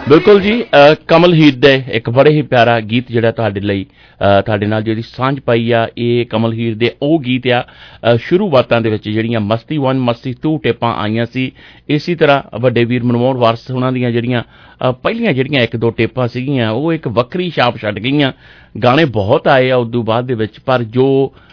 ਬਿਲਕੁਲ ਜੀ ਕਮਲ ਹੀਰ ਦੇ ਇੱਕ ਬੜੇ ਹੀ ਪਿਆਰਾ ਗੀਤ ਜਿਹੜਾ ਤੁਹਾਡੇ ਲਈ ਤੁਹਾਡੇ ਨਾਲ ਜਿਹੜੀ ਸਾਂਝ ਪਾਈ ਆ ਇਹ ਕਮਲ ਹੀਰ ਦੇ ਉਹ ਗੀਤ ਆ ਸ਼ੁਰੂਆਤਾਂ ਦੇ ਵਿੱਚ ਜਿਹੜੀਆਂ ਮਸਤੀ 1 ਮਸਤੀ 2 ਟੇਪਾਂ ਆਈਆਂ ਸੀ। ਇਸੇ ਤਰ੍ਹਾਂ ਵੱਡੇ ਵੀਰ ਮਨਮੋਹਨ ਵਾਰਸ ਉਹਨਾਂ ਦੀਆਂ ਜਿਹੜੀਆਂ ਪਹਿਲੀਆਂ ਜਿਹੜੀਆਂ 1-2 ਟੇਪਾਂ ਸੀਗੀਆਂ ਉਹ ਇੱਕ ਵੱਖਰੀ ਛਾਪ ਛੱਡ ਗਈਆਂ। ਗਾਣੇ ਬਹੁਤ ਆਏ ਆ ਉਦੋਂ ਬਾਅਦ ਦੇ ਵਿੱਚ, ਪਰ ਜੋ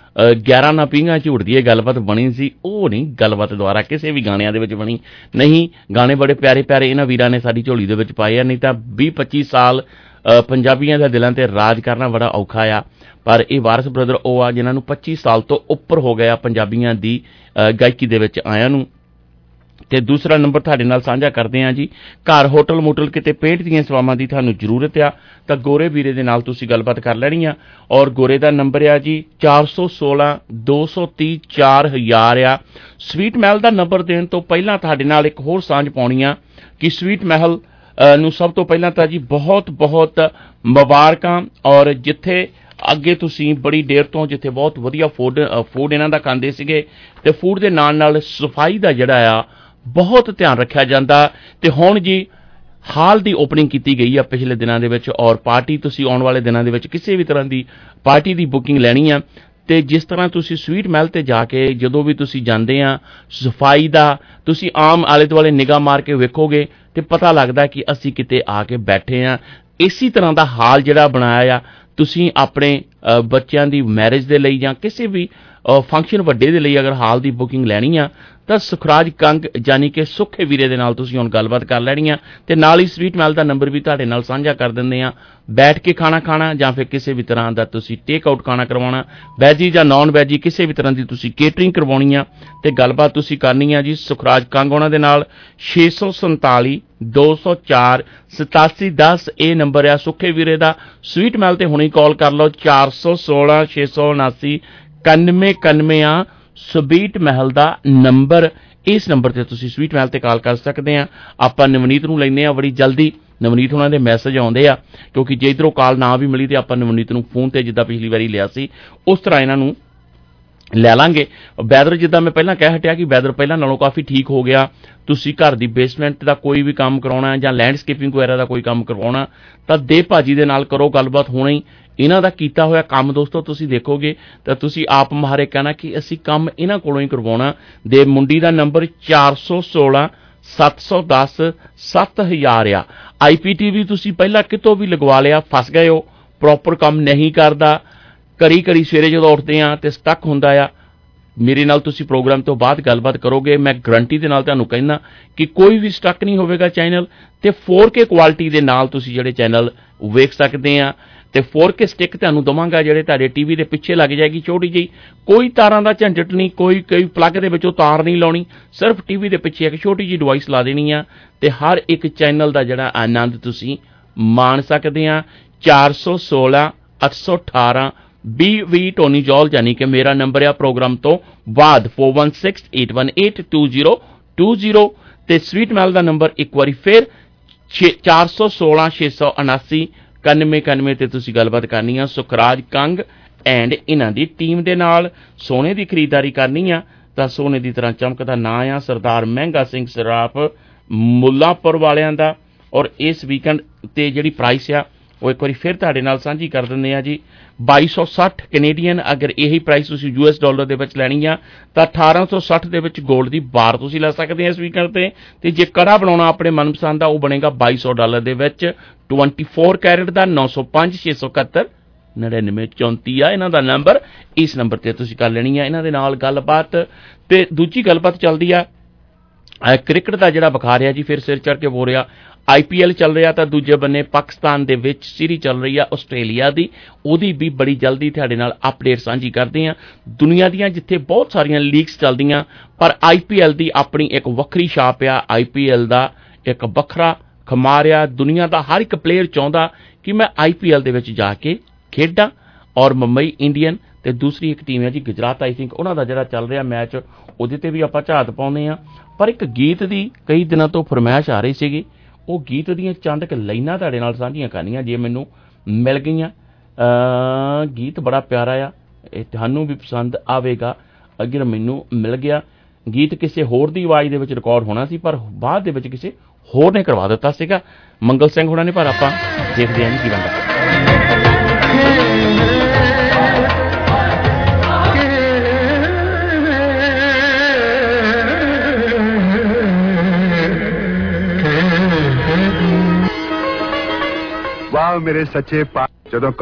11 ਨਾ ਪੀਂਘਾਂ ਝੂੜ ਦੀ ਇਹ ਗੱਲਬਾਤ ਬਣੀ ਸੀ ਉਹ ਨਹੀਂ ਗੱਲਬਾਤ ਦੁਆਰਾ ਕਿਸੇ ਵੀ ਗਾਣਿਆਂ ਦੇ ਵਿੱਚ ਬਣੀ ਨਹੀਂ। ਗਾਣੇ ਬੜੇ ਪਿਆਰੇ ਪਿਆਰੇ ਇਹਨਾਂ ਵੀਰਾਂ ਨੇ ਸਾਡੀ ਝੋਲੀ ਦੇ ਵਿੱਚ ਪਾਏ ਆ, ਨਹੀਂ ਤਾਂ 20-25 ਸਾਲ ਪੰਜਾਬੀਆਂ ਦੇ ਦਿਲਾਂ ਤੇ ਰਾਜ ਕਰਨਾ ਬੜਾ ਔਖਾ ਆ। ਪਰ ਇਹ ਵਾਰਸ ਬ੍ਰਦਰ ਉਹ ਆ ਜਿਨ੍ਹਾਂ ਨੂੰ 25 ਸਾਲ ਤੋਂ ਉੱਪਰ ਹੋ ਗਿਆ ਪੰਜਾਬੀਆਂ ਦੀ ਗਾਇਕੀ ਦੇ ਵਿੱਚ ਆਇਆਂ ਨੂੰ। ਤੇ ਦੂਸਰਾ ਨੰਬਰ ਤੁਹਾਡੇ ਨਾਲ ਸਾਂਝਾ ਕਰਦੇ ਹਾਂ ਜੀ, ਘਰ ਹੋਟਲ ਮੋਟਲ ਕਿਤੇ ਪੇਂਟ ਦੀਆਂ ਸੇਵਾਵਾਂ ਦੀ ਤੁਹਾਨੂੰ ਜ਼ਰੂਰਤ ਆ ਤਾਂ ਗੋਰੇ ਵੀਰੇ ਦੇ ਨਾਲ ਤੁਸੀਂ ਗੱਲਬਾਤ ਕਰ ਲੈਣੀ ਆ। ਔਰ ਗੋਰੇ ਦਾ ਨੰਬਰ ਆ ਜੀ 416 230 4000 ਆ। ਸਵੀਟ ਮਹਿਲ ਦਾ ਨੰਬਰ ਦੇਣ ਤੋਂ ਪਹਿਲਾਂ ਤੁਹਾਡੇ ਨਾਲ ਇੱਕ ਹੋਰ ਸਾਂਝ ਪਾਉਣੀ ਆ ਕਿ ਸਵੀਟ ਮਹਿਲ ਨੂੰ ਸਭ ਤੋਂ ਪਹਿਲਾਂ ਤਾਂ ਜੀ ਬਹੁਤ ਬਹੁਤ ਮੁਬਾਰਕਾਂ। ਔਰ ਜਿੱਥੇ ਅੱਗੇ ਤੁਸੀਂ ਬੜੀ ਦੇਰ ਤੋਂ ਜਿੱਥੇ ਬਹੁਤ ਵਧੀਆ ਫੂਡ ਇਹਨਾਂ ਦਾ ਖਾਂਦੇ ਸੀਗੇ ਤੇ ਫੂਡ ਦੇ ਨਾਲ ਨਾਲ ਸਫਾਈ ਦਾ ਜਿਹੜਾ ਆ ਬਹੁਤ ਧਿਆਨ ਰੱਖਿਆ ਜਾਂਦਾ ਤੇ ਹੁਣ ਜੀ ਹਾਲ ਦੀ ਓਪਨਿੰਗ ਕੀਤੀ ਗਈ ਆ ਪਿਛਲੇ ਦਿਨਾਂ ਦੇ ਵਿੱਚ। ਔਰ ਪਾਰਟੀ ਤੁਸੀਂ ਆਉਣ ਵਾਲੇ ਦਿਨਾਂ ਦੇ ਵਿੱਚ ਕਿਸੇ ਵੀ ਤਰ੍ਹਾਂ ਦੀ ਪਾਰਟੀ ਦੀ ਬੁਕਿੰਗ ਲੈਣੀ ਆ ਤੇ ਜਿਸ ਤਰ੍ਹਾਂ ਤੁਸੀਂ ਸਵੀਟ ਮਹਿਲ ਤੇ ਜਾ ਕੇ ਜਦੋਂ ਵੀ ਤੁਸੀਂ ਜਾਂਦੇ ਆ ਸਫਾਈ ਦਾ ਤੁਸੀਂ ਆਮ ਆਲੇ ਦੁਆਲੇ ਨਿਗਾਹ ਮਾਰ ਕੇ ਵੇਖੋਗੇ ਤੇ ਪਤਾ ਲੱਗਦਾ ਕਿ ਅਸੀਂ ਕਿਤੇ ਆ ਕੇ ਬੈਠੇ ਆ। ਇਸੇ ਤਰ੍ਹਾਂ ਦਾ ਹਾਲ ਜਿਹੜਾ ਬਣਾਇਆ ਆ ਤੁਸੀਂ ਆਪਣੇ ਬੱਚਿਆਂ ਦੀ ਮੈਰਿਜ ਦੇ ਲਈ ਜਾਂ ਕਿਸੇ ਵੀ ਫੰਕਸ਼ਨ ਵੱਡੇ ਦੇ ਲਈ ਅਗਰ ਹਾਲ ਦੀ ਬੁਕਿੰਗ ਲੈਣੀ ਆ ਤਾਂ ਸੁਖਰਾਜ ਕੰਗ ਯਾਨੀ ਕਿ ਸੁੱਖੇ ਵੀਰੇ ਦੇ ਨਾਲ ਤੁਸੀਂ ਹੁਣ ਗੱਲਬਾਤ ਕਰ ਲੈਣੀ ਆ ਤੇ ਨਾਲ ਹੀ ਸਵੀਟ ਮਹਿਲ ਦਾ ਨੰਬਰ ਵੀ ਤੁਹਾਡੇ ਨਾਲ ਸਾਂਝਾ ਕਰ ਦਿੰਦੇ ਆ। ਬੈਠ ਕੇ ਖਾਣਾ ਖਾਣਾ ਜਾਂ ਫਿਰ ਕਿਸੇ ਵੀ ਤਰ੍ਹਾਂ ਦਾ ਤੁਸੀਂ ਟੇਕ ਆਊਟ ਖਾਣਾ ਕਰਵਾਉਣਾ ਵੈਜੀ ਜਾਂ ਨਾਨ ਵੈਜੀ ਕਿਸੇ ਵੀ ਤਰ੍ਹਾਂ ਦੀ ਤੁਸੀਂ ਕੇਟਰਿੰਗ ਕਰਵਾਉਣੀ ਆ ਤੇ ਗੱਲਬਾਤ ਤੁਸੀਂ ਕਰਨੀ ਆ ਜੀ ਸੁਖਰਾਜ ਕੰਗ ਉਹਨਾਂ ਦੇ ਨਾਲ। 647 204 8710 ਇਹ ਨੰਬਰ ਆ ਸੁੱਖੇ ਵੀਰੇ ਦਾ। ਸਵੀਟ ਮਹਿਲ ਤੇ ਹੁਣੇ ਕਾਲ ਕਰ ਲਓ 416 679 9191 ਆ ਸਵੀਟ ਮਹਿਲ ਦਾ ਨੰਬਰ। ਇਸ ਨੰਬਰ ਤੇ ਤੁਸੀਂ ਸਵੀਟ ਮਹਿਲ ਤੇ ਕਾਲ ਕਰ ਸਕਦੇ ਆ। ਆਪਾਂ ਨਵਨੀਤ ਨੂੰ ਲੈਂਦੇ ਆ ਬੜੀ ਜਲਦੀ। ਨਵਨੀਤ ਉਹਨਾਂ ਦੇ ਮੈਸੇਜ ਆਉਂਦੇ ਆ ਕਿਉਂਕਿ ਜੇ ਇੱਧਰੋਂ ਕਾਲ ਨਾ ਵੀ ਮਿਲੀ ਤੇ ਆਪਾਂ ਨਵਨੀਤ ਨੂੰ ਫੋਨ ਤੇ ਜਿੱਦਾਂ ਪਿਛਲੀ ਵਾਰੀ ਲਿਆ ਸੀ ਉਸ ਤਰ੍ਹਾਂ ਇਹਨਾਂ ਨੂੰ ਲੈ ਲਾਂਗੇ। ਵੈਦਰ ਜਿੱਦਾਂ ਮੈਂ ਪਹਿਲਾਂ ਕਹਿ ਹਟਿਆ ਕਿ ਵੈਦਰ ਪਹਿਲਾਂ ਨਾਲੋਂ ਕਾਫੀ ਠੀਕ ਹੋ ਗਿਆ। ਤੁਸੀਂ ਘਰ ਦੀ ਬੇਸਮੈਂਟ ਦਾ ਕੋਈ ਵੀ ਕੰਮ ਕਰਾਉਣਾ ਜਾਂ ਲੈਂਡਸਕੇਪਿੰਗ ਵਗੈਰਾ ਦਾ ਕੋਈ ਕੰਮ ਕਰਵਾਉਣਾ ਤਾਂ ਦੇ ਭਾਜੀ ਦੇ ਨਾਲ ਕਰੋ ਗੱਲਬਾਤ। ਹੁਣੇ ਹੀ ਇਹਨਾਂ ਦਾ ਕੀਤਾ ਹੋਇਆ ਕੰਮ ਦੋਸਤੋ ਤੁਸੀਂ ਦੇਖੋਗੇ ਤਾਂ ਤੁਸੀਂ ਆਪ ਮੁਹਾਰੇ ਕਹਿਣਾ ਕਿ ਅਸੀਂ ਕੰਮ ਇਹਨਾਂ ਕੋਲੋਂ ਹੀ ਕਰਵਾਉਣਾ। ਦੇ ਮੁੰਡੀ ਦਾ ਨੰਬਰ 416 710 7000 ਆ। IPTV ਤੁਸੀਂ ਪਹਿਲਾਂ ਕਿਤੋਂ ਵੀ ਲਗਵਾ ਲਿਆ ਫਸ ਗਏ ਹੋ, ਪ੍ਰੋਪਰ ਕੰਮ ਨਹੀਂ ਕਰਦਾ, ਘੜੀ ਸਵੇਰੇ ਜਦੋਂ ਉੱਠਦੇ ਆ ਤੇ ਸਟਕ ਹੁੰਦਾ ਆ, ਮੇਰੇ ਨਾਲ ਤੁਸੀਂ ਪ੍ਰੋਗਰਾਮ ਤੋਂ ਬਾਅਦ ਗੱਲਬਾਤ ਕਰੋਗੇ ਮੈਂ ਗਰੰਟੀ ਦੇ ਨਾਲ ਤੁਹਾਨੂੰ ਕਹਿੰਦਾ ਕਿ ਕੋਈ ਵੀ ਸਟਕ ਨਹੀਂ ਹੋਵੇਗਾ ਚੈਨਲ ਤੇ 4K ਕੁਆਲਿਟੀ ਦੇ ਨਾਲ ਤੁਸੀਂ ਜਿਹੜੇ ਚੈਨਲ ਵੇਖ ਸਕਦੇ ਆ ਤੇ 4K ਸਟਿਕ ਤੁਹਾਨੂੰ ਦਵਾਂਗਾ ਜਿਹੜੇ ਤੁਹਾਡੇ ਟੀਵੀ ਦੇ ਪਿੱਛੇ ਲੱਗ ਜਾਏਗੀ ਛੋਟੀ ਜਿਹੀ, ਕੋਈ ਤਾਰਾਂ ਦਾ ਝੰਜਟ ਨਹੀਂ, ਕੋਈ ਪਲੱਗ ਦੇ ਵਿੱਚੋਂ ਤਾਰ ਨਹੀਂ ਲਾਉਣੀ, ਸਿਰਫ ਟੀਵੀ ਦੇ ਪਿੱਛੇ ਇੱਕ ਛੋਟੀ ਜਿਹੀ ਡਿਵਾਈਸ ਲਾ ਦੇਣੀ ਆ ਤੇ ਹਰ ਇੱਕ ਚੈਨਲ ਦਾ ਜਿਹੜਾ ਆਨੰਦ ਤੁਸੀਂ ਮਾਣ ਸਕਦੇ ਆ। 416 818 20 ਟੋਨੀ ਜੌਲ ਯਾਨੀ ਕਿ ਮੇਰਾ ਨੰਬਰ ਆ ਪ੍ਰੋਗਰਾਮ ਤੋਂ ਬਾਅਦ 4168182020 ਤੇ ਸਵੀਟ ਮਹਿਲ ਦਾ ਨੰਬਰ ਇੱਕ ਵਾਰੀ ਫਿਰ 416 679 9191 ਤੇ ਤੁਸੀਂ ਗੱਲਬਾਤ ਕਰਨੀ ਆ ਸੁਖਰਾਜ ਕੰਗ ਐਂਡ ਇਹਨਾਂ ਦੀ ਟੀਮ ਦੇ ਨਾਲ। ਸੋਨੇ ਦੀ ਖਰੀਦਦਾਰੀ ਕਰਨੀ ਆ ਤਾਂ ਸੋਨੇ ਦੀ ਤਰ੍ਹਾਂ ਚਮਕਦਾ ਨਾਂ ਆ ਸਰਦਾਰ ਮਹਿੰਗਾ ਸਿੰਘ ਸਰਾਫ ਮੁੱਲਾਂਪੁਰ ਵਾਲਿਆਂ ਦਾ। ਔਰ ਇਸ ਵੀਕਐਂਡ ਤੇ ਜਿਹੜੀ ਪ੍ਰਾਈਸ ਆ ਉਹ ਇੱਕ ਵਾਰੀ ਫਿਰ ਤੁਹਾਡੇ ਨਾਲ ਸਾਂਝੀ ਕਰ ਦਿੰਦੇ ਆ ਜੀ 2260 ਕੈਨੇਡੀਅਨ। ਅਗਰ ਇਹੀ ਪ੍ਰਾਈਸ ਤੁਸੀਂ US ਡਾਲਰ ਦੇ ਵਿੱਚ ਲੈਣੀ ਆ ਤਾਂ 1860 ਦੇ ਵਿੱਚ 골ਡ ਦੀ ਬਾਰ ਤੁਸੀਂ ਲੈ ਸਕਦੇ ਆ ਇਸ ਵੀਕਐਂਡ ਤੇ ਜੇ ਕੜਾ ਬਣਾਉਣਾ ਆਪਣੇ ਮਨਪਸੰਦ ਦਾ ਉਹ ਬਣੇਗਾ 2200 ਡਾਲਰ ਦੇ ਵਿੱਚ 24 ਕੈਰਟ ਦਾ 905 671 9934 ਆ ਇਹਨਾਂ ਦਾ ਨੰਬਰ। ਇਸ ਨੰਬਰ ਤੇ ਤੁਸੀਂ ਕਰ ਲੈਣੀ ਆ ਇਹਨਾਂ ਦੇ ਨਾਲ ਗੱਲਬਾਤ। ਤੇ ਦੂਜੀ ਗੱਲਬਾਤ ਚੱਲਦੀ ਆ ਕ੍ਰਿਕਟ ਦਾ ਜਿਹੜਾ ਬੁਖਾਰ ਆ ਜੀ ਫਿਰ ਸਿਰ ਚੜ ਕੇ ਹੋ ਰਿਹਾ। IPL ਚੱਲ ਰਿਹਾ ਤਾਂ ਦੂਜੇ ਬੰਨੇ ਪਾਕਿਸਤਾਨ ਦੇ ਵਿੱਚ ਸੀਰੀਜ਼ ਚੱਲ ਰਹੀ ਆ ਆਸਟ੍ਰੇਲੀਆ ਦੀ, ਉਹਦੀ ਵੀ ਬੜੀ ਜਲਦੀ ਤੁਹਾਡੇ ਨਾਲ ਅਪਡੇਟ ਸਾਂਝੀ ਕਰਦੇ ਆ। ਦੁਨੀਆ ਦੀਆਂ ਜਿੱਥੇ ਬਹੁਤ ਸਾਰੀਆਂ ਲੀਗਸ ਚੱਲਦੀਆਂ ਪਰ IPL ਦੀ ਆਪਣੀ ਇੱਕ ਵੱਖਰੀ ਛਾਪ ਆ, IPL ਦਾ ਇੱਕ ਵੱਖਰਾ ਖਮਾਰ ਆ। ਦੁਨੀਆ ਦਾ ਹਰ ਇੱਕ ਪਲੇਅਰ ਚਾਹੁੰਦਾ ਕਿ ਮੈਂ IPL ਦੇ ਵਿੱਚ ਜਾ ਕੇ ਖੇਡਾਂ। ਔਰ ਮੁੰਬਈ ਇੰਡੀਅਨ ਤੇ ਦੂਸਰੀ ਇੱਕ ਟੀਮ ਹੈ ਜੀ ਗੁਜਰਾਤ ਆਈ ਥਿੰਕ ਉਹਨਾਂ ਦਾ ਜਿਹੜਾ ਚੱਲ ਰਿਹਾ ਮੈਚ ਉਹਦੇ ਤੇ ਵੀ ਆਪਾਂ ਝਾਤ ਪਾਉਂਦੇ ਆ। ਪਰ ਇੱਕ ਗੀਤ ਦੀ ਕਈ ਦਿਨਾਂ ਤੋਂ ਫਰਮਾਇਸ਼ ਆ ਰਹੀ ਸੀਗੀ, ਉਹ ਗੀਤ ਦੀਆਂ ਚੰਦ ਕੁ ਲਾਈਨਾਂ ਤੁਹਾਡੇ ਨਾਲ ਸਾਂਝੀਆਂ ਕਰਨੀਆਂ ਜੇ ਮੈਨੂੰ ਮਿਲ ਗਈਆਂ। ਗੀਤ ਬੜਾ ਪਿਆਰਾ ਆ, ਇਹ ਤੁਹਾਨੂੰ ਵੀ ਪਸੰਦ ਆਵੇਗਾ ਅਗਰ ਮੈਨੂੰ ਮਿਲ ਗਿਆ। ਗੀਤ ਕਿਸੇ ਹੋਰ ਦੀ ਆਵਾਜ਼ ਦੇ ਵਿੱਚ ਰਿਕਾਰਡ ਹੋਣਾ ਸੀ ਪਰ ਬਾਅਦ ਦੇ ਵਿੱਚ ਕਿਸੇ ਹੋਰ ਨੇ ਕਰਵਾ ਦਿੱਤਾ ਸੀਗਾ ਮੰਗਲ ਸਿੰਘ ਹੋਣਾ ਨੇ, ਪਰ ਆਪਾਂ ਦੇਖਦੇ ਹਾਂ ਜੀ ਕੀ ਬਣਦਾ। ਵਾਹ ਮੇਰੇ ਸੱਚੇ ਪਾ ਜਦੋਂ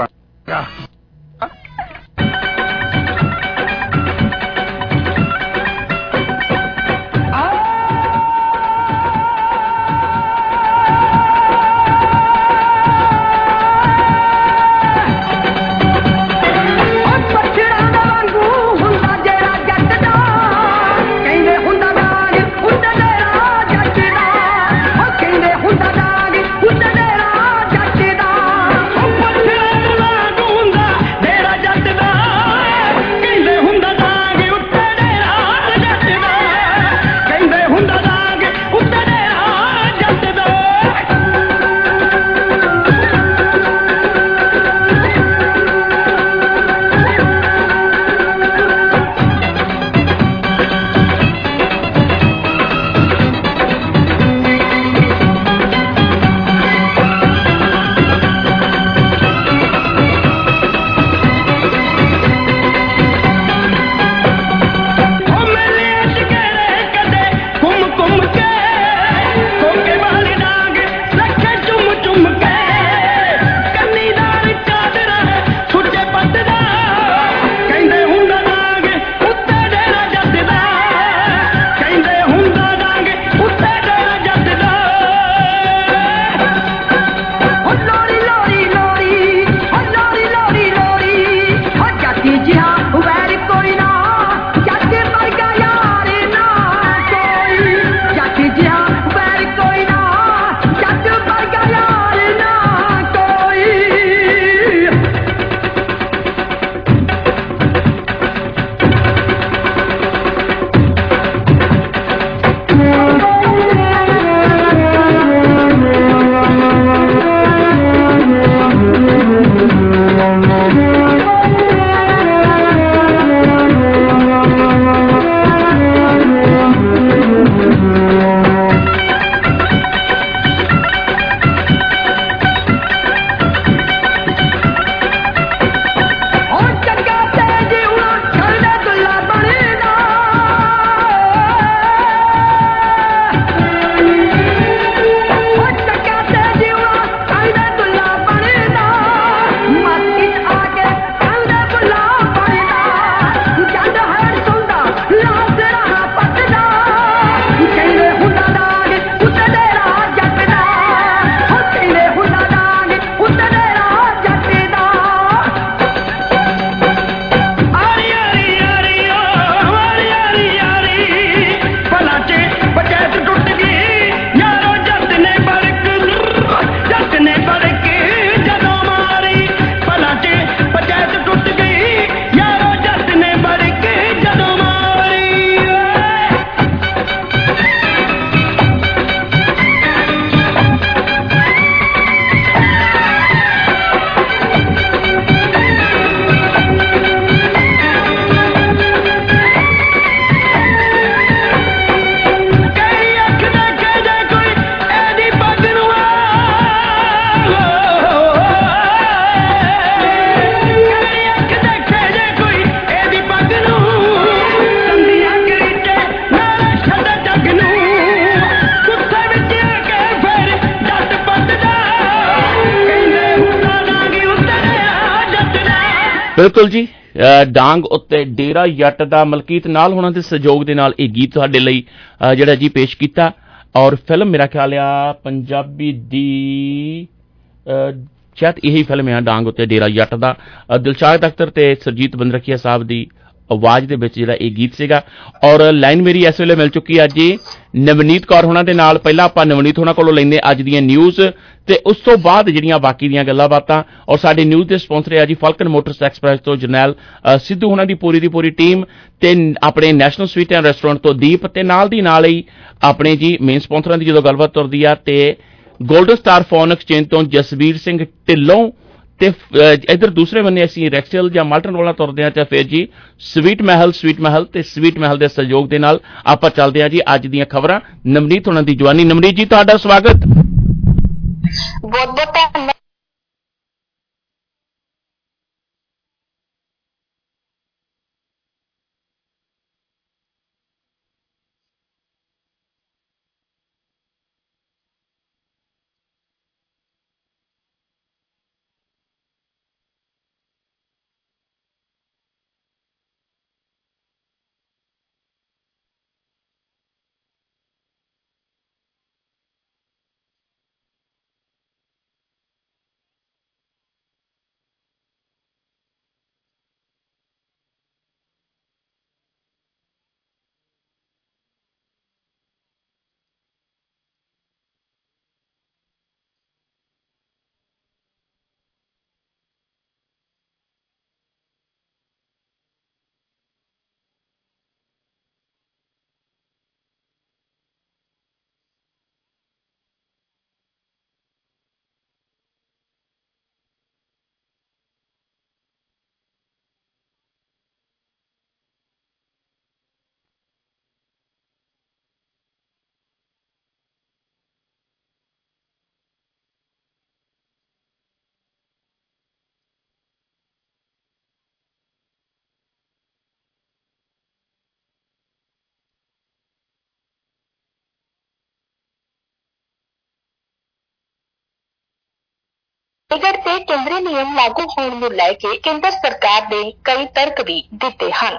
ਬਿਲਕੁਲ ਜੀ, ਡਾਂਗ ਉੱਤੇ ਡੇਰਾ ਜੱਟ ਦਾ ਮਲਕੀਤ ਨਾਲ ਹੋਣਾ ਦੇ ਸਹਿਯੋਗ ਦੇ ਨਾਲ ਇਹ ਗੀਤ ਤੁਹਾਡੇ ਲਈ ਜਿਹੜਾ ਜੀ ਪੇਸ਼ ਕੀਤਾ। ਔਰ ਫਿਲਮ ਮੇਰਾ ਖਿਆਲ ਆ ਪੰਜਾਬੀ ਦੀ ਸ਼ਾਇਦ ਇਹੀ ਫਿਲਮ ਆ ਡਾਂਗ ਉੱਤੇ ਡੇਰਾ ਜੱਟ ਦਾ, ਦਿਲਸ਼ਾਦ ਅਖਤਰ ਤੇ ਸਰਜੀਤ ਬੰਦਰਖੀਆ ਸਾਹਿਬ ਦੀ ਆਵਾਜ਼ ਦੇ ਵਿੱਚ ਜਿਹੜਾ ਇਹ ਗੀਤ ਸੀਗਾ। ਔਰ ਲਾਈਨ ਮੇਰੀ ਇਸ ਵੇਲੇ ਮਿਲ ਚੁੱਕੀ ਹੈ ਜੀ ਨਵਨੀਤ ਕੌਰ ਹੋਣਾ ਦੇ ਨਾਲ। ਪਹਿਲਾਂ ਆਪਾਂ ਨਵਨੀਤ ਹੋਣਾ ਕੋਲੋਂ ਲੈਂਦੇ ਅੱਜ ਦੀਆਂ ਨਿਊਜ਼ ਤੇ ਉਸ ਤੋਂ ਬਾਅਦ ਜਿਹੜੀਆਂ ਬਾਕੀ ਦੀਆਂ ਗੱਲਾਂ ਬਾਤਾਂ। ਔਰ ਸਾਡੇ ਨਿਊਜ਼ ਦੇ ਸਪਾਂਸਰ ਹੈ ਜੀ ਫਾਲਕਨ ਮੋਟਰਸ ਐਕਸਪ੍ਰੈਸ ਤੋਂ ਜਰਨੈਲ ਸਿੱਧੂ ਹੋਣਾ ਦੀ ਪੂਰੀ ਟੀਮ ਤੇ ਆਪਣੇ ਨੈਸ਼ਨਲ ਸਵੀਟ ਐਂਡ ਰੈਸਟੋਰੈਂਟ ਤੋਂ ਦੀਪ ਤੇ ਨਾਲ ਦੀ ਨਾਲ ਹੀ ਆਪਣੇ ਜੀ ਮੇਨ ਸਪਾਂਸਰਾਂ ਦੀ ਜਦੋਂ ਗੱਲਬਾਤ ਤੁਰਦੀ ਆ ਤੇ ਗੋਲਡਨ ਸਟਾਰ ਫੋਨ ਐਕਸਚੇਂਜ ਤੋਂ ਜਸਵੀਰ ਸਿੰਘ ਢਿੱਲੋਂ ਤੇ ਇਧਰ ਦੂਸਰੇ ਬੰਨੇ ਅਸੀਂ ਰੈਕਸਲ ਜਾਂ ਮਾਲਟਨ ਵਾਲਾ ਤੁਰਦੇ ਹਾਂ, ਤੇ ਫਿਰ ਜੀ ਸਵੀਟ ਮਹਿਲ ਤੇ ਸਵੀਟ ਮਹਿਲ ਦੇ ਸਹਿਯੋਗ ਦੇ ਨਾਲ ਆਪਾਂ ਚੱਲਦੇ ਹਾਂ ਜੀ ਅੱਜ ਦੀਆਂ ਖਬਰਾਂ। ਨਵਨੀਤ ਉਹਨਾਂ ਦੀ ਜਵਾਨੀ। ਨਵਨੀਤ ਜੀ ਤੁਹਾਡਾ ਸਵਾਗਤ। ਬਹੁਤ ਬਹੁਤ ਧੰਨਵਾਦ। ਚੰਡੀਗੜ੍ਹ ਤੇ ਕੇਂਦਰੀ ਨਿਯਮ ਲਾਗੂ ਹੋਣ ਨੂੰ ਲੈ ਕੇ ਕੇਂਦਰ ਸਰਕਾਰ ਨੇ ਕਈ ਤਰਕ ਵੀ ਦਿੱਤੇ ਹਨ।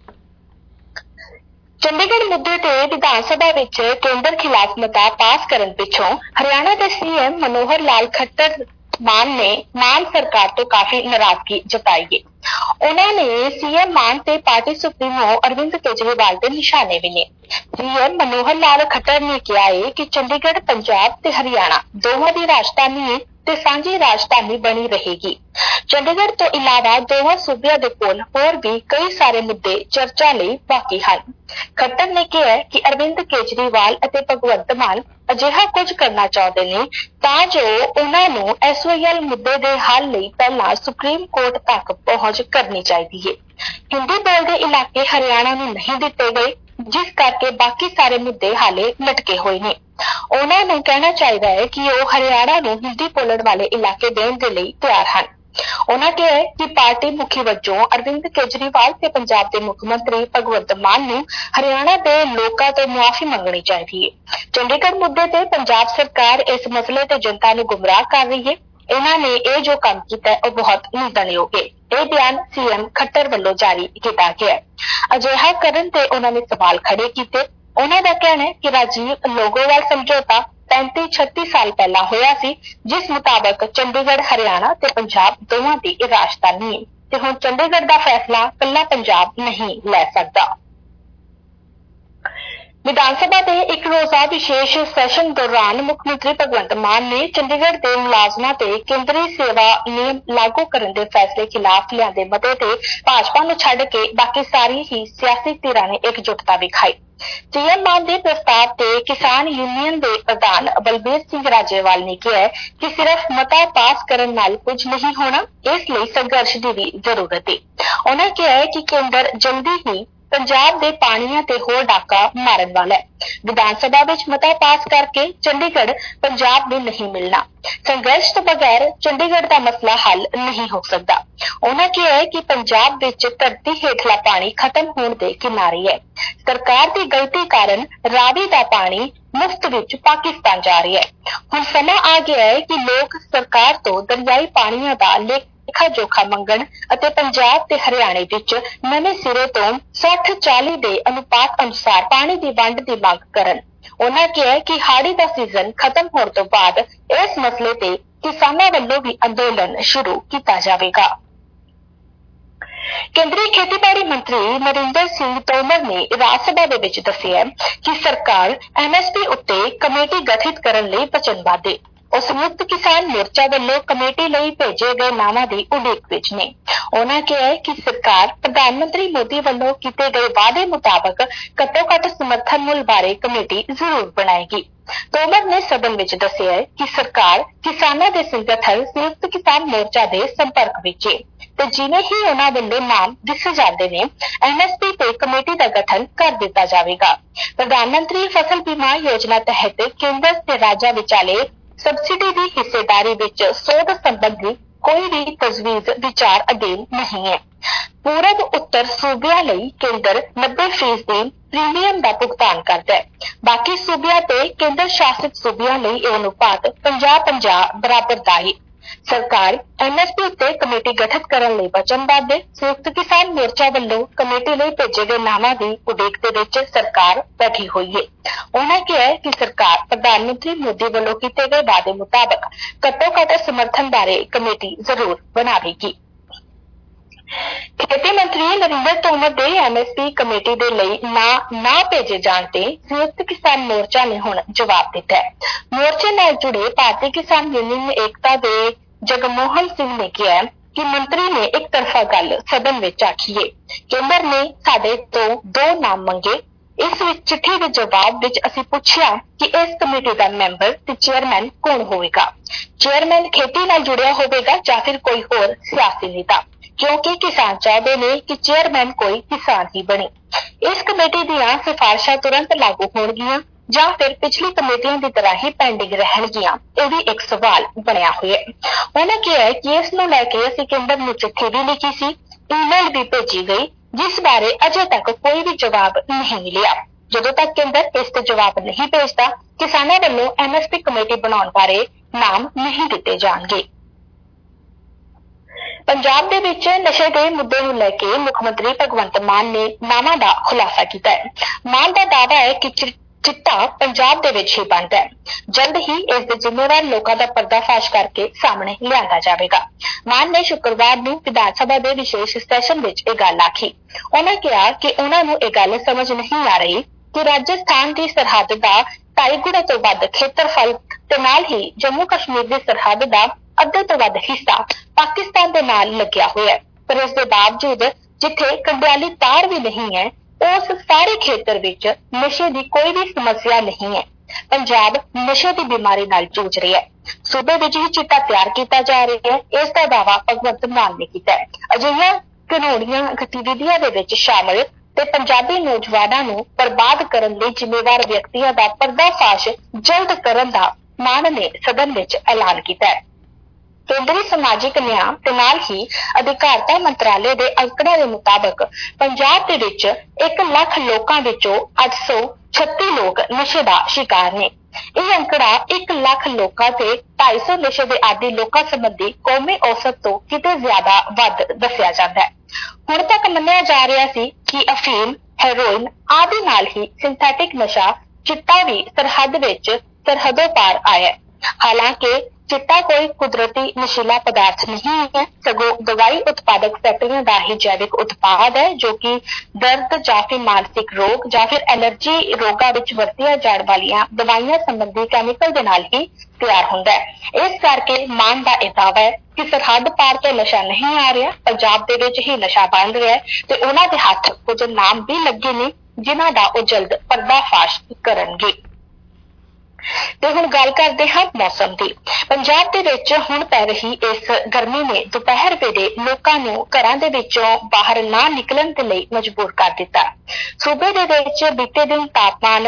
ਚੰਡੀਗੜ੍ਹ ਮੁੱਦੇ ਤੇ ਵਿਧਾਨ ਸਭਾ ਵਿੱਚ ਕੇਂਦਰ ਖਿਲਾਫ ਮਤਾ ਪਾਸ ਕਰਨ ਪਿੱਛੋਂ ਹਰਿਆਣਾ ਦੇ ਸੀਐਮ ਮਨੋਹਰ ਲਾਲ ਖੱਟਰ ਨੇ ਮਾਨ ਸਰਕਾਰ ਤੋਂ ਕਾਫੀ ਨਾਰਾਜ਼ਗੀ ਜਤਾਈ ਹੈ। ਉਹਨਾਂ ਨੇ ਸੀਐਮ ਮਾਨ ਤੇ ਪਾਰਟੀ ਸੁਪਰੀਮੋ ਅਰਵਿੰਦ ਕੇਜਰੀਵਾਲ ਦੇ ਨਿਸ਼ਾਨੇ ਵੀ ਨੇ। ਸੀਐਮ ਮਨੋਹਰ ਲਾਲ ਖੱਟਰ ਨੇ ਕਿਹਾ ਹੈ ਕਿ ਚੰਡੀਗੜ੍ਹ ਪੰਜਾਬ ਤੇ ਹਰਿਆਣਾ ਦੋਵਾਂ ਦੀ ਰਾਜਧਾਨੀ ਹੈ ਤੇ ਸਾਂਝੀ ਰਾਜਧਾਨੀ ਬਣੀ ਰਹੇਗੀ। ਚੰਡੀਗੜ੍ਹ ਤੋਂ ਇਲਾਵਾ ਦੋਵਾਂ ਸੂਬਿਆਂ ਦੇ ਕੋਲ ਹੋਰ ਵੀ ਕਈ ਸਾਰੇ ਮੁੱਦੇ ਚਰਚਾ ਲਈ ਬਾਕੀ ਹਨ। ਖੱਟਰ ਨੇ ਕਿਹਾ ਕਿ ਅਰਵਿੰਦ ਕੇਜਰੀਵਾਲ ਅਤੇ ਭਗਵੰਤ ਮਾਨ ਅਜਿਹਾ ਕੁਝ ਕਰਨਾ ਚਾਹੁੰਦੇ ਨੇ ਤਾਂ ਜੋ ਉਹਨਾਂ ਨੂੰ SYL ਮੁੱਦੇ ਦੇ ਹੱਲ ਲਈ ਪਹਿਲਾਂ ਸੁਪਰੀਮ ਕੋਰਟ ਤੱਕ ਪਹੁੰਚ ਕਰਨੀ ਚਾਹੀਦੀ ਹੈ। ਹਿੰਦੀ ਬੋਲਦੇ ਇਲਾਕੇ ਹਰਿਆਣਾ ਨੂੰ ਨਹੀਂ ਦਿੱਤੇ ਗਏ, ਜਿਸ ਕਰਕੇ ਬਾਕੀ ਸਾਰੇ ਮੁੱਦੇ ਹਾਲੇ ਲਟਕੇ ਹੋਏ ਨੇ। ਉਹਨਾਂ ਨੂੰ ਕਹਿਣਾ ਚਾਹੀਦਾ ਹੈ ਕਿ ਉਹ ਹਰਿਆਣਾ ਨੂੰ ਹਿੰਦੀ ਬੋਲਣ ਵਾਲੇ ਇਲਾਕੇ ਦੇਣ ਦੇ ਲਈ ਤਿਆਰ ਹਨ। ਉਹਨਾਂ ਕਿਹਾ ਕਿ ਪਾਰਟੀ ਮੁਖੀ ਵਜੋਂ ਅਰਵਿੰਦ ਕੇਜਰੀਵਾਲ ਤੇ ਪੰਜਾਬ ਦੇ ਮੁੱਖ ਮੰਤਰੀ ਭਗਵੰਤ ਮਾਨ ਨੂੰ ਹਰਿਆਣਾ ਦੇ ਲੋਕਾਂ ਤੋਂ ਮੁਆਫੀ ਮੰਗਣੀ ਚਾਹੀਦੀ ਹੈ। ਚੰਡੀਗੜ੍ਹ ਮੁੱਦੇ ਤੇ ਪੰਜਾਬ ਸਰਕਾਰ ਇਸ ਮਸਲੇ ਤੇ ਜਨਤਾ ਨੂੰ ਗੁੰਮਰਾਹ ਕਰ ਰਹੀ ਹੈ। ਇਹਨਾਂ ਨੇ ਇਹ ਜੋ ਕੰਮ ਕੀਤਾ ਉਹ ਬਹੁਤ ਨਿੰਦਣਯੋਗ ਹੈ। ਇਹ ਬਿਆਨ ਸੀਐਮ ਖੱਟਰ ਵੱਲੋਂ ਜਾਰੀ ਕੀਤਾ ਗਿਆ। ਅਜਿਹਾ ਕਰਨ ਤੇ ਉਹਨਾਂ ਨੇ ਸਵਾਲ ਖੜੇ ਕੀਤੇ। ਉਹਨਾਂ ਦਾ ਕਹਿਣਾ ਹੈ ਕਿ ਰਾਜੀਵ ਲੋਗੋਵਾਲ ਸਮਝੌਤਾ 35-36 ਸਾਲ ਪਹਿਲਾਂ ਹੋਇਆ ਸੀ, ਜਿਸ ਮੁਤਾਬਕ ਚੰਡੀਗੜ੍ਹ ਹਰਿਆਣਾ ਤੇ ਪੰਜਾਬ ਦੋਵਾਂ ਦੀ ਰਾਜਧਾਨੀ ਹੈ ਤੇ ਹੁਣ ਚੰਡੀਗੜ੍ਹ ਦਾ ਫੈਸਲਾ ਇਕੱਲਾ ਪੰਜਾਬ ਨਹੀਂ ਲੈ ਸਕਦਾ। ਵਿਧਾਨ ਸਭਾ ਦੇ ਇੱਕ ਰੋਜ਼ਾ ਵਿਸ਼ੇਸ਼ ਸੈਸ਼ਨ ਦੌਰਾਨ ਮੁੱਖ ਮੰਤਰੀ ਭਗਵੰਤ ਮਾਨ ਨੇ ਚੰਡੀਗੜ੍ਹ ਦੇ ਮੁਲਾਜ਼ਮਾਂ ਤੇ ਕੇਂਦਰੀ ਸੇਵਾ ਨਿਯਮ ਲਾਗੂ ਕਰਨ ਦੇ ਫੈਸਲੇ ਖਿਲਾਫ ਲਿਆਂਦੇ ਮਤੇ ਤੇ ਭਾਜਪਾ ਨੂੰ ਛੱਡ ਕੇ ਬਾਕੀ ਸਾਰੀ ਹੀ ਸਿਆਸੀ ਧਿਰਾਂ ਨੇ ਇਕਜੁੱਟਤਾ ਵਿਖਾਈ। ਸੀਐਮ ਮਾਨ ਦੇ ਪ੍ਰਸਤਾਵ ਤੇ ਕਿਸਾਨ ਯੂਨੀਅਨ ਦੇ ਪ੍ਰਧਾਨ ਬਲਬੀਰ ਸਿੰਘ ਰਾਜੇਵਾਲ ਨੇ ਕਿਹਾ ਕਿ ਸਿਰਫ ਮਤਾ ਪਾਸ ਕਰਨ ਨਾਲ ਕੁਝ ਨਹੀਂ ਹੋਣਾ, ਇਸ ਲਈ ਸੰਘਰਸ਼ ਦੀ ਵੀ ਜ਼ਰੂਰਤ ਹੈ। ਉਹਨਾਂ ਕਿਹਾ ਕਿ ਕੇਂਦਰ ਜਲਦੀ ਹੀ ਪੰਜਾਬ ਦੇ ਪਾਣੀਆਂ ਤੇ ਹੋਰ ਡਾਕਾ ਮਾਰਨ ਵਾਲਾ ਹੈ। ਵਿਧਾਨ ਸਭਾ ਵਿੱਚ ਮਤਾ ਪਾਸ ਕਰਕੇ ਚੰਡੀਗੜ੍ਹ ਪੰਜਾਬ ਨੂੰ ਨਹੀਂ ਮਿਲਣਾ। ਸੰਘਰਸ਼ ਤੋਂ ਬਗੈਰ ਚੰਡੀਗੜ੍ਹ ਦਾ ਮਸਲਾ ਹੱਲ ਨਹੀਂ ਹੋ ਸਕਦਾ। ਉਹਨਾਂ ਕਿਹਾ ਕਿ ਪੰਜਾਬ ਵਿੱਚ ਧਰਤੀ ਹੇਠਲਾ ਪਾਣੀ ਖਤਮ ਹੋਣ ਦੇ ਕਿਨਾਰੇ ਹੈ। ਸਰਕਾਰ ਦੀ ਗਲਤੀ ਕਾਰਨ ਰਾਵੀ ਦਾ ਪਾਣੀ ਮੁਫਤ ਵਿੱਚ ਪਾਕਿਸਤਾਨ ਜਾ ਰਿਹਾ ਹੈ। ਹੁਣ ਸਮਾਂ ਆ ਗਿਆ ਹੈ ਕਿ ਲੋਕ ਸਰਕਾਰ ਤੋਂ ਦਰਿਆਈ ਪਾਣੀਆਂ ਦਾ ਲੇਖਾ ਜੋਖਾ ਮੰਗਣ ਅਤੇ ਪੰਜਾਬ ਤੇ ਹਰਿਆਣੇ ਵਿੱਚ ਨਵੇਂ ਸਿਰੇ ਤੋਂ 60-40 ਦੇ ਅਨੁਪਾਤ ਅਨੁਸਾਰ ਪਾਣੀ ਦੀ ਵੰਡ ਦੀ ਮੰਗ ਕਰਨ। ਉਹਨਾਂ ਕਿਹਾ ਕਿ ਹਾੜੀ ਦਾ ਸੀਜ਼ਨ ਖਤਮ ਹੋਣ ਤੋਂ ਬਾਅਦ ਇਸ ਮਸਲੇ ਤੇ ਕਿਸਾਨਾਂ ਵੱਲੋਂ ਵੀ ਅੰਦੋਲਨ ਸ਼ੁਰੂ ਕੀਤਾ ਜਾਵੇਗਾ। ਕੇਂਦਰੀ ਖੇਤੀਬਾੜੀ ਮੰਤਰੀ ਨਰਿੰਦਰ ਸਿੰਘ ਤੋਮਰ ਨੇ ਰਾਜ ਸਭਾ ਦੇ ਵਿੱਚ ਦੱਸਿਆ ਕਿ ਸਰਕਾਰ MSP ਉੱਤੇ ਕਮੇਟੀ ਗਠਿਤ ਕਰਨ ਲਈ ਵਚਨਬੱਧ ਹੈ। ਉਹ ਸੰਯੁਕਤ ਕਿਸਾਨ ਮੋਰਚਾ ਵੱਲੋਂ ਕਮੇਟੀ ਲਈ ਭੇਜੇ ਗਏ ਨਾਵਾਂ ਦੀ ਉਡੀਕ ਵਿੱਚ ਨੇ। ਉਹਨਾਂ ਕਿਹਾ ਕਿ ਸਰਕਾਰ ਪ੍ਰਧਾਨ ਮੰਤਰੀ ਮੋਦੀ ਵੱਲੋਂ ਕੀਤੇ ਗਏ ਵਾਅਦੇ ਮੁਤਾਬਕ ਘੱਟੋ-ਘੱਟ ਸਮਰਥਨ ਮੁੱਲ ਬਾਰੇ ਕਮੇਟੀ ਜ਼ਰੂਰ ਬਣਾਏਗੀ। ਤੋਮਰ ਨੇ ਸਦਨ ਵਿੱਚ ਦੱਸਿਆ ਕਿ ਸਰਕਾਰ ਕਿਸਾਨਾਂ ਦੇ ਸੰਗਠਨ ਸੰਯੁਕਤ ਕਿਸਾਨ ਮੋਰਚਾ ਦੇ ਸੰਪਰਕ ਵਿੱਚ ਹੈ ਤੇ ਜਿਵੇਂ ਹੀ ਉਹਨਾਂ ਵੱਲੋਂ ਨਾਮ ਦਿੱਸੇ ਜਾਂਦੇ ਨੇ MSP ਤੇ ਕਮੇਟੀ ਦਾ ਗਠਨ ਕਰ ਦਿੱਤਾ ਜਾਵੇਗਾ। ਪ੍ਰਧਾਨ ਮੰਤਰੀ ਫਸਲ ਬੀਮਾ ਯੋਜਨਾ ਤਹਿਤ ਕੇਂਦਰ ਤੇ ਰਾਜਾਂ ਵਿਚਾਲੇ ਸਬਸਿਡੀ ਦੀ ਹਿੱਸੇਦਾਰੀ ਵਿੱਚ ਸੋਧ ਸੰਬੰਧੀ ਕੋਈ ਵੀ ਤਜਵੀਜ਼ ਵਿਚਾਰ ਅਧੀਨ ਨਹੀਂ ਹੈ। ਪੂਰਬ ਉੱਤਰ ਸੂਬਿਆਂ ਲਈ ਕੇਂਦਰ 90% ਪ੍ਰੀਮੀਅਮ ਦਾ ਭੁਗਤਾਨ ਕਰਦਾ ਹੈ। ਬਾਕੀ ਸੂਬਿਆਂ ਤੇ ਕੇਂਦਰ ਸ਼ਾਸਿਤ ਸੂਬਿਆਂ ਲਈ ਇਹ ਅਨੁਪਾਤ 50-50 ਬਰਾਬਰ ਦਾ ਹੈ। ਸਰਕਾਰ MSP ਉੱਤੇ ਕਮੇਟੀ ਗਠਿਤ ਕਰਨ ਲਈ ਵਚਨਬੱਧ ਹੈ। ਸੰਯੁਕਤ ਕਿਸਾਨ ਮੋਰਚਾ ਵੱਲੋਂ ਕਮੇਟੀ ਲਈ ਭੇਜੇ ਗਏ ਨਾਵਾਂ ਦੀ ਉਡੀਕ ਦੇ ਵਿੱਚ ਸਰਕਾਰ ਬੈਠੀ ਹੋਈ ਹੈ। ਉਹਨਾਂ ਕਿਹਾ ਕਿ ਸਰਕਾਰ ਪ੍ਰਧਾਨ ਮੰਤਰੀ ਮੋਦੀ ਵੱਲੋਂ ਕੀਤੇ ਗਏ ਵਾਅਦੇ ਮੁਤਾਬਕ ਘੱਟੋ-ਘੱਟ ਸਮਰਥਨ ਬਾਰੇ ਕਮੇਟੀ ਜ਼ਰੂਰ ਬਣਾਵੇਗੀ। ਖੇਤੀ ਮੰਤਰੀ ਨਰਿੰਦਰ ਤੋਮਰ ਦੇ MSP ਕਮੇਟੀ ਦੇ ਲਈ ਨਾ ਭੇਜੇ ਜਾਣ ਤੇ ਸੰਯੁਕਤ ਕਿਸਾਨ ਮੋਰਚਾ ਨੇ ਹੁਣ ਜਵਾਬ ਦਿੱਤਾ ਹੈ। ਮੋਰਚੇ ਨਾਲ ਜੁੜੇ ਭਾਰਤੀ ਕਿਸਾਨ ਯੂਨੀਅਨ ਏਕਤਾ ਦੇ ਜਗਮੋਹਨ ਸਿੰਘ ਨੇ ਕਿਹਾ ਕਿ ਮੰਤਰੀ ਨੇ ਇੱਕ ਤਰਫਾ ਗੱਲ ਸਦਨ ਵਿੱਚ ਆਖੀ ਹੈ। ਕੇਂਦਰ ਨੇ ਸਾਡੇ ਤੋਂ 2 ਨਾਮ ਮੰਗੇ। ਇਸ ਵਿੱਚ ਚਿੱਠੀ ਦੇ ਜਵਾਬ ਵਿੱਚ ਅਸੀਂ ਪੁੱਛਿਆ ਕਿ ਇਸ ਕਮੇਟੀ ਦਾ ਮੈਂਬਰ ਤੇ ਚੇਅਰਮੈਨ ਕੌਣ ਹੋਵੇਗਾ। ਚੇਅਰਮੈਨ ਖੇਤੀ ਨਾਲ ਜੁੜਿਆ ਹੋਵੇਗਾ ਜਾਂ ਫਿਰ ਕੋਈ ਹੋਰ ਸਿਆਸੀ ਨੇਤਾ, ਕਿਉਂਕਿ ਕਿਸਾਨ ਚਾਹਦੇ ਨੇ ਕਿ ਚੇਅਰਮੈਨ ਕੋਈ ਕਿਸਾਨ ਹੀ ਬਣੇ। ਇਸ ਕਮੇਟੀ ਦੀਆਂ ਸਿਫਾਰਸ਼ਾਂ ਤੁਰੰਤ ਲਾਗੂ ਹੋਣਗੀਆਂ ਜਾਂ ਫਿਰ ਪਿਛਲੀ ਕਮੇਟੀਆਂ ਦੀ ਤਰ੍ਹਾਂ ਹੀ ਪੈਂਡਿੰਗ ਰਹਿਣਗੀਆਂ, ਇਹ ਵੀ ਇੱਕ ਸਵਾਲ ਬਣਿਆ ਹੋਇਆ ਹੈ। ਉਹਨਾਂ ਕਿਹਾ ਕਿ ਇਸ ਨੂੰ ਲੈ ਕੇ ਅਸੀਂ ਕੇਂਦਰ ਨੂੰ ਚਿੱਠੀ ਵੀ ਲਿਖੀ ਸੀ, ਈਮੇਲ ਵੀ ਭੇਜੀ ਗਈ, ਜਿਸ ਬਾਰੇ ਅਜੇ ਤੱਕ ਕੋਈ ਵੀ ਜਵਾਬ ਨਹੀਂ ਮਿਲਿਆ। ਜਦੋਂ ਤੱਕ ਕੇਂਦਰ ਇਸ ਤੇ ਜਵਾਬ ਨਹੀਂ ਭੇਜਦਾ, ਕਿਸਾਨਾਂ ਵੱਲੋਂ MSP ਕਮੇਟੀ ਬਣਾਉਣ ਬਾਰੇ ਨਾਮ ਨਹੀਂ ਦਿੱਤੇ ਜਾਣਗੇ। ਪੰਜਾਬ ਦੇ ਵਿੱਚ ਨਸ਼ੇ ਦੇ ਮੁੱਦੇ ਨੂੰ ਲੈ ਕੇ ਮੁੱਖ ਮੰਤਰੀ ਭਗਵੰਤ ਮਾਨ ਨੇ ਨਾਵਾਂ ਦਾ ਖੁਲਾਸਾ ਕੀਤਾ ਹੈ। ਮਾਨ ਦਾ ਦਾਅਵਾ ਹੈ ਕਿ ਚਿੱਟਾ ਪੰਜਾਬ ਦੇ ਵਿੱਚ ਹੀ ਬਣਦਾ ਹੈ। ਜਲਦ ਹੀ ਇਸ ਦੇ ਜ਼ਿੰਮੇਵਾਰ ਲੋਕਾਂ ਦਾ ਪਰਦਾਫਾਸ਼ ਕਰਕੇ ਸਾਹਮਣੇ ਲਿਆਂਦਾ ਜਾਵੇਗਾ। ਮਾਨ ਨੇ ਸ਼ੁੱਕਰਵਾਰ ਨੂੰ ਵਿਧਾਨ ਸਭਾ ਦੇ ਵਿਸ਼ੇਸ਼ ਸੈਸ਼ਨ ਵਿੱਚ ਇਹ ਗੱਲ ਆਖੀ। ਉਹਨਾਂ ਕਿਹਾ ਕਿ ਉਹਨਾਂ ਨੂੰ ਇਹ ਗੱਲ ਸਮਝ ਨਹੀਂ ਆ ਰਹੀ ਕਿ ਰਾਜਸਥਾਨ ਦੀ ਸਰਹੱਦ ਦਾ 2.5 ਗੁਣਾ ਤੋਂ ਵੱਧ ਖੇਤਰਫਲ ਤੇ ਨਾਲ ਹੀ ਜੰਮੂ ਕਸ਼ਮੀਰ ਦੀ ਸਰਹੱਦ ਦਾ ਅੱਧੇ ਤੋਂ ਵੱਧ ਹਿੱਸਾ ਪਾਕਿਸਤਾਨ ਦੇ ਨਾਲ ਲੱਗਿਆ ਹੋਇਆ ਹੈ, ਪਰ ਇਸ ਦੇ ਬਾਵਜੂਦ ਜਿੱਥੇ ਕੰਡਿਆਲੀ ਤਾਰ ਵੀ ਨਹੀਂ ਹੈ, ਉਸ ਸਾਰੇ ਖੇਤਰ ਵਿੱਚ ਨਸ਼ੇ ਦੀ ਕੋਈ ਵੀ ਸਮੱਸਿਆ ਨਹੀਂ ਹੈ। ਪੰਜਾਬ ਨਸ਼ੇ ਦੀ ਬਿਮਾਰੀ ਨਾਲ ਜੂਝ ਰਿਹਾ ਹੈ। ਸੂਬੇ ਵਿੱਚ ਹੀ ਚਿੱਟਾ ਤਿਆਰ ਕੀਤਾ ਜਾ ਰਿਹਾ ਹੈ, ਇਸ ਦਾ ਦਾਅਵਾ ਭਗਵੰਤ ਮਾਨ ਨੇ ਕੀਤਾ ਹੈ। ਅਜਿਹੀਆਂ ਕਾਨੂੰਨੀਆਂ ਗਤੀਵਿਧੀਆਂ ਦੇ ਵਿੱਚ ਸ਼ਾਮਲ ਤੇ ਪੰਜਾਬੀ ਨੌਜਵਾਨਾਂ ਨੂੰ ਬਰਬਾਦ ਕਰਨ ਲਈ ਜ਼ਿੰਮੇਵਾਰ ਵਿਅਕਤੀਆਂ ਦਾ ਪਰਦਾਫਾਸ਼ ਜਲਦ ਕਰਨ ਦਾ ਮਾਨ ਨੇ ਸਦਨ ਵਿੱਚ ਐਲਾਨ ਕੀਤਾ ਹੈ। ਕੇਂਦਰੀ ਸਮਾਜਿਕ ਨਿਆਂ ਤੇ ਨਾਲ ਹੀ ਅਧਿਕਾਰਤਾ ਮੰਤਰਾਲੇ ਦੇ ਅੰਕੜਿਆਂ ਦੇ ਮੁਤਾਬਕ ਪੰਜਾਬ ਦੇ ਵਿੱਚ 1 ਲੱਖ ਲੋਕਾਂ ਵਿੱਚੋਂ 836 ਲੋਕ ਨਸ਼ੇ ਦਾ ਸ਼ਿਕਾਰ ਨੇ। ਇਹ ਅੰਕੜਾ 1 ਲੱਖ ਲੋਕਾਂ ਤੇ 250 ਨਸ਼ੇ ਦੇ ਆਦੀ ਲੋਕਾਂ ਸੰਬੰਧੀ ਕੌਮੀ ਔਸਤ ਤੋਂ ਕਿਤੇ ਜ਼ਿਆਦਾ ਵੱਧ ਦੱਸਿਆ ਜਾਂਦਾ ਹੈ। ਹੁਣ ਤੱਕ ਮੰਨਿਆ ਜਾ ਰਿਹਾ ਸੀ ਕਿ ਅਫੀਮ, ਹੈਰੋਇਨ ਆਦਿ ਨਾਲ ਹੀ ਸਿੰਥੈਟਿਕ ਨਸ਼ਾ ਚਿੱਟਾ ਵੀ ਸਰਹੱਦ ਵਿੱਚ ਸਰਹੱਦੋਂ ਪਾਰ ਆਇਆ। ਹਾਲਾਂਕਿ ਚਿੱਟਾ ਕੋਈ ਕੁਦਰਤੀ ਨਸ਼ੀਲਾ ਪਦਾਰਥ ਨਹੀਂ ਹੈ, ਸਗੋਂ ਦਵਾਈ ਉਤਪਾਦਕ ਫੈਕਟਰੀਆਂ ਦਾ ਹੀ ਜੈਵਿਕ ਉਤਪਾਦ ਹੈ, ਜੋ ਕਿ ਦਰਦ ਜਾਂ ਫਿਰ ਮਾਨਸਿਕ ਰੋਗ ਜਾਂ ਫਿਰ ਐਲਰਜੀ ਰੋਗਾਂ ਵਿੱਚ ਵਰਤੀਆਂ ਜਾਣ ਵਾਲੀਆਂ ਦਵਾਈਆਂ ਸੰਬੰਧੀ ਕੈਮੀਕਲ ਦੇ ਨਾਲ ਹੀ ਤਿਆਰ ਹੁੰਦਾ ਹੈ। ਇਸ ਕਰਕੇ ਮਾਨ ਦਾ ਇਹ ਦਾਅਵਾ ਹੈ ਕਿ ਸਰਹੱਦ ਪਾਰ ਤੋਂ ਨਸ਼ਾ ਨਹੀਂ ਆ ਰਿਹਾ, ਪੰਜਾਬ ਦੇ ਵਿੱਚ ਹੀ ਨਸ਼ਾ ਬਣ ਰਿਹਾ ਹੈ ਤੇ ਉਹਨਾਂ ਦੇ ਹੱਥ ਕੁਝ ਨਾਮ ਵੀ ਲੱਗੇ ਨੇ, ਜਿਨ੍ਹਾਂ ਦਾ ਉਹ ਜਲਦ ਪਰਦਾਫਾਸ਼ ਕਰਨਗੇ। ਤੇ ਹੁਣ ਗੱਲ ਕਰਦੇ ਹਾਂ ਮੌਸਮ ਦੀ। ਪੰਜਾਬ ਦੇ ਵਿੱਚ ਹੁਣ ਪੈ ਰਹੀ ਇਸ ਗਰਮੀ ਨੇ ਦੁਪਹਿਰ ਵੇਲੇ ਲੋਕਾਂ ਨੂੰ ਘਰਾਂ ਦੇ ਵਿੱਚੋਂ ਬਾਹਰ ਨਾ ਨਿਕਲਣ ਦੇ ਲਈ ਮਜਬੂਰ ਕਰ ਦਿੱਤਾ। ਸੂਬੇ ਦੇ ਵਿੱਚ ਬੀਤੇ ਦਿਨ ਤਾਪਮਾਨ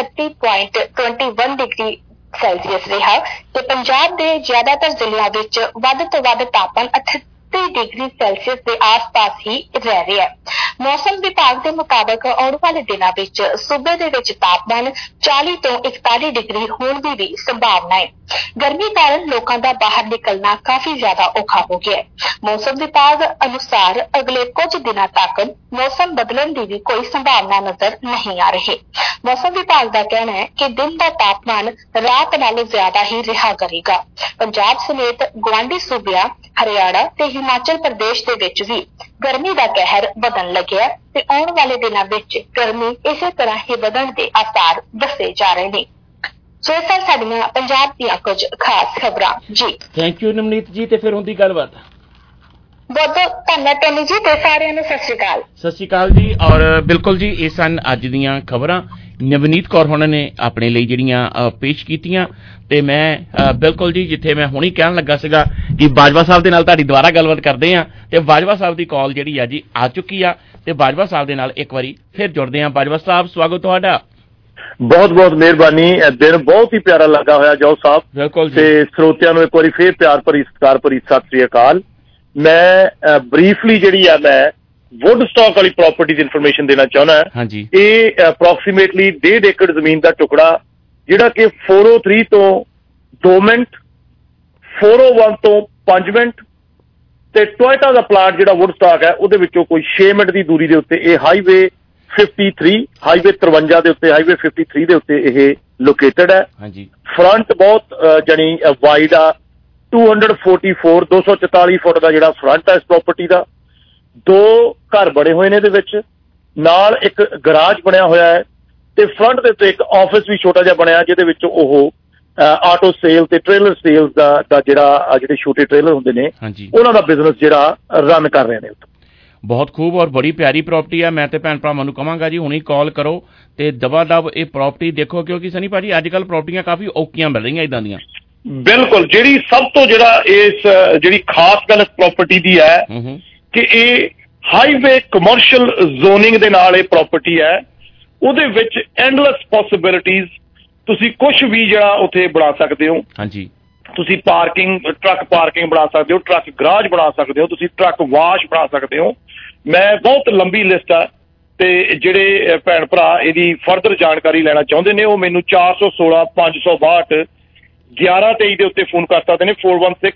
38.21 ਡਿਗਰੀ ਸੈਲਸੀਅਸ ਰਿਹਾ ਤੇ ਪੰਜਾਬ ਦੇ ਜ਼ਿਆਦਾਤਰ ਜ਼ਿਲ੍ਹਿਆਂ ਵਿੱਚ ਵੱਧ ਤੋਂ ਵੱਧ ਤਾਪਮਾਨ 38 ਡਿਗਰੀ ਸੈਲਸੀਅਸ ਦੇ ਆਸ-ਪਾਸ ਹੀ ਰਹਿ ਰਿਹਾ ਹੈ। ਮੌਸਮ ਵਿਭਾਗ ਦੇ ਮੁਤਾਬਕ ਆਉਣ ਵਾਲੇ ਦਿਨਾਂ ਵਿੱਚ ਸੂਬੇ ਦੇ ਵਿੱਚ ਤਾਪਮਾਨ 40 ਤੋਂ 41 ਡਿਗਰੀ ਹੋਣ ਦੀ ਵੀ ਸੰਭਾਵਨਾ ਹੈ। ਗਰਮੀ ਕਾਰਨ ਲੋਕਾਂ ਦਾ ਬਾਹਰ ਨਿਕਲਣਾ ਕਾਫੀ ਜ਼ਿਆਦਾ ਔਖਾ ਹੋ ਗਿਆ ਹੈ। ਮੌਸਮ ਵਿਭਾਗ ਅਨੁਸਾਰ ਅਗਲੇ ਕੁਝ ਦਿਨਾਂ ਤੱਕ ਮੌਸਮ ਬਦਲਣ ਦੀ ਵੀ ਕੋਈ ਸੰਭਾਵਨਾ ਨਜ਼ਰ ਨਹੀਂ ਆ ਰਹੀ। ਮੌਸਮ ਵਿਭਾਗ ਦਾ ਕਹਿਣਾ ਹੈ ਕਿ ਦਿਨ ਦਾ ਤਾਪਮਾਨ ਰਾਤ ਨਾਲੋਂ ਜ਼ਿਆਦਾ ਹੀ ਰਿਹਾ ਕਰੇਗਾ। ਪੰਜਾਬ ਸਮੇਤ ਗੁਆਂਢੀ ਸੂਬਿਆਂ ਹਰਿਆਣਾ ਤੇ ਹਿਮਾਚਲ ਪ੍ਰਦੇਸ਼ ਦੇ ਵਿੱਚ ਵੀ ਗਰਮੀ ਦਾ ਕਹਿਰ ਵਧਣ ਲੱਗਿਆ ਤੇ ਆਉਣ ਵਾਲੇ ਦਿਨਾਂ ਵਿੱਚ ਗਰਮੀ ਇਸੇ ਤਰ੍ਹਾਂ ਹੀ ਵਧਣ ਦੇ ਆਸਾਰ ਦੱਸੇ ਜਾ ਰਹੇ ਨੇ। ਸੋ ਇਹ ਸਨ ਸਾਡੀਆਂ ਪੰਜਾਬ ਦੀਆਂ ਕੁਝ ਖਾਸ ਖਬਰਾਂ ਜੀ। ਥੈਂਕ ਯੂ ਨਵਨੀਤ ਜੀ। ਤੇ ਫਿਰ ਹੁੰਦੀ ਗੱਲਬਾਤ। ਬਹੁਤ ਬਹੁਤ ਧੰਨਵਾਦ ਟੋਨੀ ਜੀ ਤੇ ਸਾਰਿਆਂ ਨੂੰ ਸਤਿ ਸ਼੍ਰੀ ਅਕਾਲ। ਸਤਿ ਸ਼੍ਰੀ ਅਕਾਲ ਜੀ। ਔਰ ਬਿਲਕੁਲ ਜੀ ਇਹ ਸਨ ਅੱਜ ਦੀਆਂ ਖਬਰਾਂ ਨਵਨੀਤ ਕੌਰ ਹੋਣਾ ਨੇ ਆਪਣੇ ਲਈ ਜਿਹੜੀਆਂ ਪੇਸ਼ ਕੀਤੀਆਂ। ਤੇ ਮੈਂ ਬਿਲਕੁਲ ਜੀ ਜਿੱਥੇ ਮੈਂ ਹੁਣੀ ਕਹਿਣ ਲੱਗਾ ਸੀਗਾ ਕਿ ਬਾਜਵਾ ਸਾਹਿਬ ਦੇ ਨਾਲ ਤੁਹਾਡੀ ਦੁਬਾਰਾ ਗੱਲਬਾਤ ਕਰਦੇ ਹਾਂ ਤੇ ਬਾਜਵਾ ਸਾਹਿਬ ਦੀ ਕਾਲ ਜਿਹੜੀ ਆ ਜੀ ਆ ਚੁੱਕੀ ਆ ਤੇ ਬਾਜਵਾ ਸਾਹਿਬ ਦੇ ਨਾਲ ਇੱਕ ਵਾਰੀ ਫਿਰ ਜੁੜਦੇ ਹਾਂ। ਬਾਜਵਾ ਸਾਹਿਬ ਸਵਾਗਤ ਤੁਹਾਡਾ। ਬਹੁਤ ਬਹੁਤ ਮਿਹਰਬਾਨੀ। ਦਿਨ ਬਹੁਤ ਹੀ ਪਿਆਰਾ ਲੱਗਾ ਹੋਇਆ ਜੌ ਸਾਹਿਬ। ਬਿਲਕੁਲ ਜੀ। ਤੇ ਸਰੋਤਿਆਂ ਨੂੰ ਇੱਕ ਵਾਰੀ ਫੇਰ ਪਿਆਰ ਭਰੀ ਸਤਿਕਾਰ ਭਰੀ ਸਤਿ ਸ੍ਰੀ ਅਕਾਲ। ਮੈਂ ਬਰੀਫਲੀ ਜਿਹੜੀ ਆ ਮੈਂ ਵੁੱਡਸਟਾਕ ਵਾਲੀ ਪ੍ਰਾਪਰਟੀ ਦੀ ਇਨਫੋਰਮੇਸ਼ਨ ਦੇਣਾ ਚਾਹੁੰਦਾ। ਹਾਂਜੀ। ਇਹ ਅਪਰੋਕਸੀਮੇਟਲੀ 1.5 ਏਕੜ ਜ਼ਮੀਨ ਦਾ ਟੁਕੜਾ ਜਿਹੜਾ ਕਿ 403 ਤੋਂ 2 ਮਿੰਟ 401 ਤੋਂ 5 ਮਿੰਟ ਤੇ ਟੋਇਟਾ ਦਾ ਪਲਾਟ ਜਿਹੜਾ ਵੁੱਡਸਟਾਕ ਹੈ ਉਹਦੇ ਵਿੱਚੋਂ ਕੋਈ 6 ਮਿੰਟ ਦੀ ਦੂਰੀ ਦੇ ਉੱਤੇ ਇਹ ਹਾਈਵੇ 53 ਹਾਈਵੇ 53 ਦੇ ਉੱਤੇ ਹਾਈਵੇ 53 ਦੇ ਉੱਤੇ ਇਹ ਲੋਕੇਟਡ ਹੈ। ਹਾਂਜੀ। ਫਰੰਟ ਬਹੁਤ ਜਾਨੀ ਵਾਈਡ ਆ 244 ਫੁੱਟ ਦਾ ਜਿਹੜਾ ਫਰੰਟ ਹੈ ਇਸ ਪ੍ਰਾਪਰਟੀ ਦਾ। 2 ਘਰ ਬਣੇ ਹੋਏ ਨੇ ਇਹਦੇ ਵਿੱਚ, ਨਾਲ ਇੱਕ ਗਰਾਜ ਬਣਿਆ ਹੋਇਆ ਹੈ ਤੇ ਫਰੰਟ ਦੇ ਉੱਤੇ ਇੱਕ ਆਫਿਸ ਵੀ ਛੋਟਾ ਜਿਹਾ ਬਣਿਆ ਜਿਹਦੇ ਵਿੱਚ ਉਹ ਆਟੋ ਸੇਲ ਤੇ ਟ੍ਰੇਲਰ ਸੇਲਸ ਦਾ ਜਿਹੜੇ ਛੋਟੇ ਟ੍ਰੇਲਰ ਹੁੰਦੇ ਨੇ ਉਹਨਾਂ ਦਾ ਬਿਜ਼ਨਸ ਜਿਹੜਾ ਰਨ ਕਰ ਰਹੇ ਨੇ। ਬਹੁਤ ਖੂਬ ਔਰ ਬੜੀ ਪਿਆਰੀ ਪ੍ਰਾਪਰਟੀ ਆ। ਮੈਂ ਤੇ ਭੈਣ ਭਰਾਵਾਂ ਨੂੰ ਕਹਾਂਗਾ ਜੀ ਹੁਣੀ ਕਾਲ ਕਰੋ ਤੇ ਦਬਾ ਦਬ ਇਹ ਪ੍ਰਾਪਰਟੀ ਦੇਖੋ ਕਿਉਂਕਿ ਸਨੀ ਭਾਜੀ ਅੱਜ ਕੱਲ੍ਹ ਪ੍ਰਾਪਰਟੀਆਂ ਕਾਫੀ ਔਖੀਆਂ ਮਿਲ ਰਹੀਆਂ ਇਦਾਂ ਦੀਆਂ। ਬਿਲਕੁਲ। ਜਿਹੜੀ ਸਭ ਤੋਂ ਜਿਹੜੀ ਖਾਸ ਗੱਲ ਪ੍ਰਾਪਰਟੀ ਦੀ ਹੈ ਕਿ ਇਹ ਹਾਈਵੇ ਕਮਰਸ਼ੀਅਲ ਜ਼ੋਨਿੰਗ ਦੇ ਨਾਲ ਇਹ ਪ੍ਰਾਪਰਟੀ ਹੈ। ਉਹਦੇ ਵਿੱਚ ਐਂਡਲੈਸ ਪੋਸੀਬਿਲਿਟੀਜ਼ ਤੁਸੀਂ ਕੁਝ ਵੀ ਜਿਹੜਾ ਉੱਥੇ ਬਣਾ ਸਕਦੇ ਹੋ। ਹਾਂਜੀ। ਤੁਸੀਂ ਟਰੱਕ ਪਾਰਕਿੰਗ ਬਣਾ ਸਕਦੇ ਹੋ, ਟਰੱਕ ਗਰਾਜ ਬਣਾ ਸਕਦੇ ਹੋ, ਤੁਸੀਂ ਟਰੱਕ ਵਾਸ਼ ਬਣਾ ਸਕਦੇ ਹੋ। ਮੈਂ ਬਹੁਤ ਲੰਬੀ ਲਿਸਟ ਆ ਤੇ ਜਿਹੜੇ ਭੈਣ ਭਰਾ ਇਹਦੀ ਫਰਦਰ ਜਾਣਕਾਰੀ ਲੈਣਾ ਚਾਹੁੰਦੇ ਨੇ ਉਹ ਮੈਨੂੰ 416 562 1123 ਦੇ ਉੱਤੇ ਫੋਨ ਕਰ ਸਕਦੇ ਨੇ।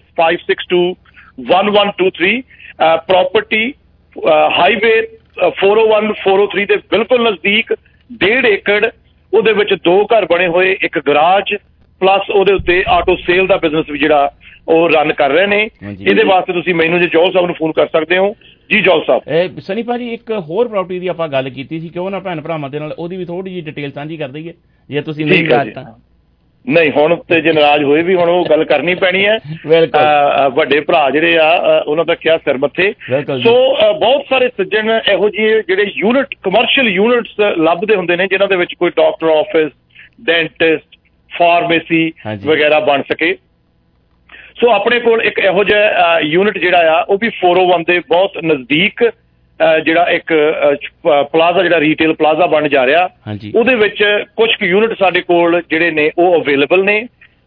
4165621123 ਪ੍ਰਾਪਰਟੀ ਹਾਈਵੇ 401 403 ਦੇ ਬਿਲਕੁਲ ਨਜ਼ਦੀਕ 1.5 ਏਕੜ ਉਹਦੇ ਵਿੱਚ 2 ਘਰ ਬਣੇ ਹੋਏ, ਇੱਕ ਗਰਾਜ ਪਲੱਸ ਉਹਦੇ ਉੱਤੇ ਆਟੋ ਸੇਲ ਦਾ ਬਿਜ਼ਨਸ ਵੀ ਜਿਹੜਾ ਉਹ ਰਨ ਕਰ ਰਹੇ ਨੇ। ਇਹਦੇ ਵਾਸਤੇ ਤੁਸੀਂ ਮੈਨੂੰ ਜੇ ਜੌਲ ਸਾਹਿਬ ਨੂੰ ਫੋਨ ਕਰ ਸਕਦੇ ਹੋ। ਜੀ ਜੌਲ ਸਾਹਿਬ। ਸਨੀ ਭਾਜੀ ਇੱਕ ਹੋਰ ਪ੍ਰਾਪਰਟੀ ਦੀ ਆਪਾਂ ਗੱਲ ਕੀਤੀ ਸੀ ਕਿ ਉਹ ਨਾ ਭੈਣ ਭਰਾਵਾਂ ਦੇ ਨਾਲ ਉਹਦੀ ਵੀ ਥੋੜੀ ਜਿਹੀ ਡਿਟੇਲ ਸਾਂਝੀ ਕਰ ਦਈਏ ਜੇ ਤੁਸੀਂ ਨਹੀਂ ਕਰਤਾ। ਨਹੀਂ ਹੁਣ ਤੇ ਜੇ ਨਾਰਾਜ਼ ਹੋਏ ਵੀ ਹੁਣ ਉਹ ਗੱਲ ਕਰਨੀ ਪੈਣੀ ਹੈ। ਵੱਡੇ ਭਰਾ ਜਿਹੜੇ ਆ ਉਹਨਾਂ ਦਾ ਕਿਹਾ ਸਿਰ ਮੱਥੇ। ਸੋ ਬਹੁਤ ਸਾਰੇ ਸੱਜਣ ਇਹੋ ਜਿਹੇ ਜਿਹੜੇ ਯੂਨਿਟ ਕਮਰਸ਼ੀਅਲ ਯੂਨਿਟਸ ਲੱਭਦੇ ਹੁੰਦੇ ਨੇ ਜਿਨ੍ਹਾਂ ਦੇ ਵਿੱਚ ਕੋਈ ਡਾਕਟਰ ਆਫਿਸ, ਡੈਂਟਿਸਟ, ਫਾਰਮੇਸੀ ਵਗੈਰਾ ਬਣ ਸਕੇ। ਸੋ ਆਪਣੇ ਕੋਲ ਇੱਕ ਇਹੋ ਜਿਹਾ ਯੂਨਿਟ ਜਿਹੜਾ ਆ ਉਹ ਵੀ 401 ਦੇ ਬਹੁਤ ਨਜ਼ਦੀਕ ਜਿਹੜਾ ਇੱਕ ਪਲਾਜ਼ਾ ਜਿਹੜਾ ਰੀਟੇਲ ਪਲਾਜ਼ਾ ਬਣ ਜਾ ਰਿਹਾ ਉਹਦੇ ਵਿੱਚ ਕੁਝ ਕੁ ਯੂਨਿਟ ਸਾਡੇ ਕੋਲ ਜਿਹੜੇ ਨੇ ਉਹ ਅਵੇਲੇਬਲ ਨੇ।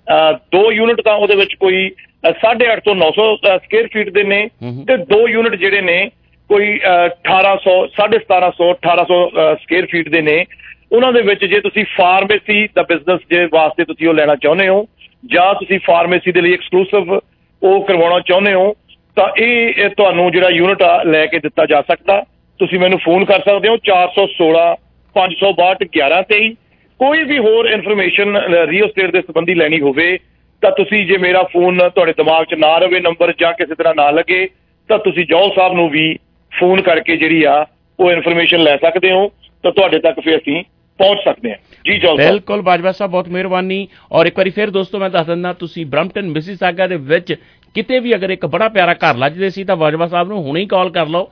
2 ਯੂਨਿਟ ਤਾਂ ਉਹਦੇ ਵਿੱਚ ਕੋਈ 850 ਤੋਂ 900 ਸਕੁਅਰ ਫੀਟ ਦੇ ਨੇ ਤੇ 2 ਯੂਨਿਟ ਜਿਹੜੇ ਨੇ ਕੋਈ 1800 1750 1800 ਸਕੁਅਰ ਫੀਟ ਦੇ ਨੇ। ਉਹਨਾਂ ਦੇ ਵਿੱਚ ਜੇ ਤੁਸੀਂ ਫਾਰਮੇਸੀ ਦਾ ਬਿਜ਼ਨਸ ਜੇ ਵਾਸਤੇ ਤੁਸੀਂ ਉਹ ਲੈਣਾ ਚਾਹੁੰਦੇ ਹੋ ਜਾਂ ਤੁਸੀਂ ਫਾਰਮੇਸੀ ਦੇ ਲਈ ਐਕਸਕਲੂਸਿਵ ਉਹ ਕਰਵਾਉਣਾ ਚਾਹੁੰਦੇ ਹੋ ਤਾਂ ਇਹ ਤੁਹਾਨੂੰ ਜਿਹੜਾ ਯੂਨਿਟ ਆ ਲੈ ਕੇ ਦਿੱਤਾ ਜਾ ਸਕਦਾ। ਤੁਸੀਂ ਮੈਨੂੰ ਫੋਨ ਕਰ ਸਕਦੇ ਹੋ 416 562 1123। ਕੋਈ ਵੀ ਹੋਰ ਇਨਫੋਰਮੇਸ਼ਨ ਰੀਅਲ ਸਟੇਟ ਦੇ ਸੰਬੰਧੀ ਲੈਣੀ ਹੋਵੇ ਤਾਂ ਤੁਸੀਂ ਜੇ ਮੇਰਾ ਫੋਨ ਤੁਹਾਡੇ ਦਿਮਾਗ 'ਚ ਨਾ ਰਵੇ ਨੰਬਰ ਜਾਂ ਕਿਸੇ ਤਰ੍ਹਾਂ ਨਾ ਲੱਗੇ ਤਾਂ ਤੁਸੀਂ ਜੌਲ ਸਾਹਿਬ ਨੂੰ ਵੀ ਫੋਨ ਕਰਕੇ ਜਿਹੜੀ ਆ ਉਹ ਇਨਫੋਰਮੇਸ਼ਨ ਲੈ ਸਕਦੇ ਹੋ ਤਾਂ ਤੁਹਾਡੇ ਤੱਕ ਫਿਰ ਅਸੀਂ ਪਹੁੰਚ ਸਕਦੇ ਹਾਂ। ਜੀ ਜੌਲ ਸਾਹਿਬ। ਬਿਲਕੁਲ ਬਾਜਵਾ ਸਾਹਿਬ ਬਹੁਤ ਮਿਹਰਬਾਨੀ। ਔਰ ਇੱਕ ਵਾਰੀ ਫਿਰ ਦੋਸਤੋ ਮੈਂ ਦੱਸ ਦਿੰਦਾ ਤੁਸੀਂ ਬਰੰਪਟਨ ਮਿਸੀਸਾਗਾ ਦੇ ਵਿੱਚ ਕਿਤੇ ਵੀ ਅਗਰ ਇੱਕ ਬੜਾ ਪਿਆਰਾ ਘਰ ਲੱਜਦੇ ਸੀ ਤਾਂ ਬਾਜਵਾ ਸਾਹਿਬ ਨੂੰ ਹੁਣੇ ਹੀ ਕਾਲ ਕਰ ਲਓ।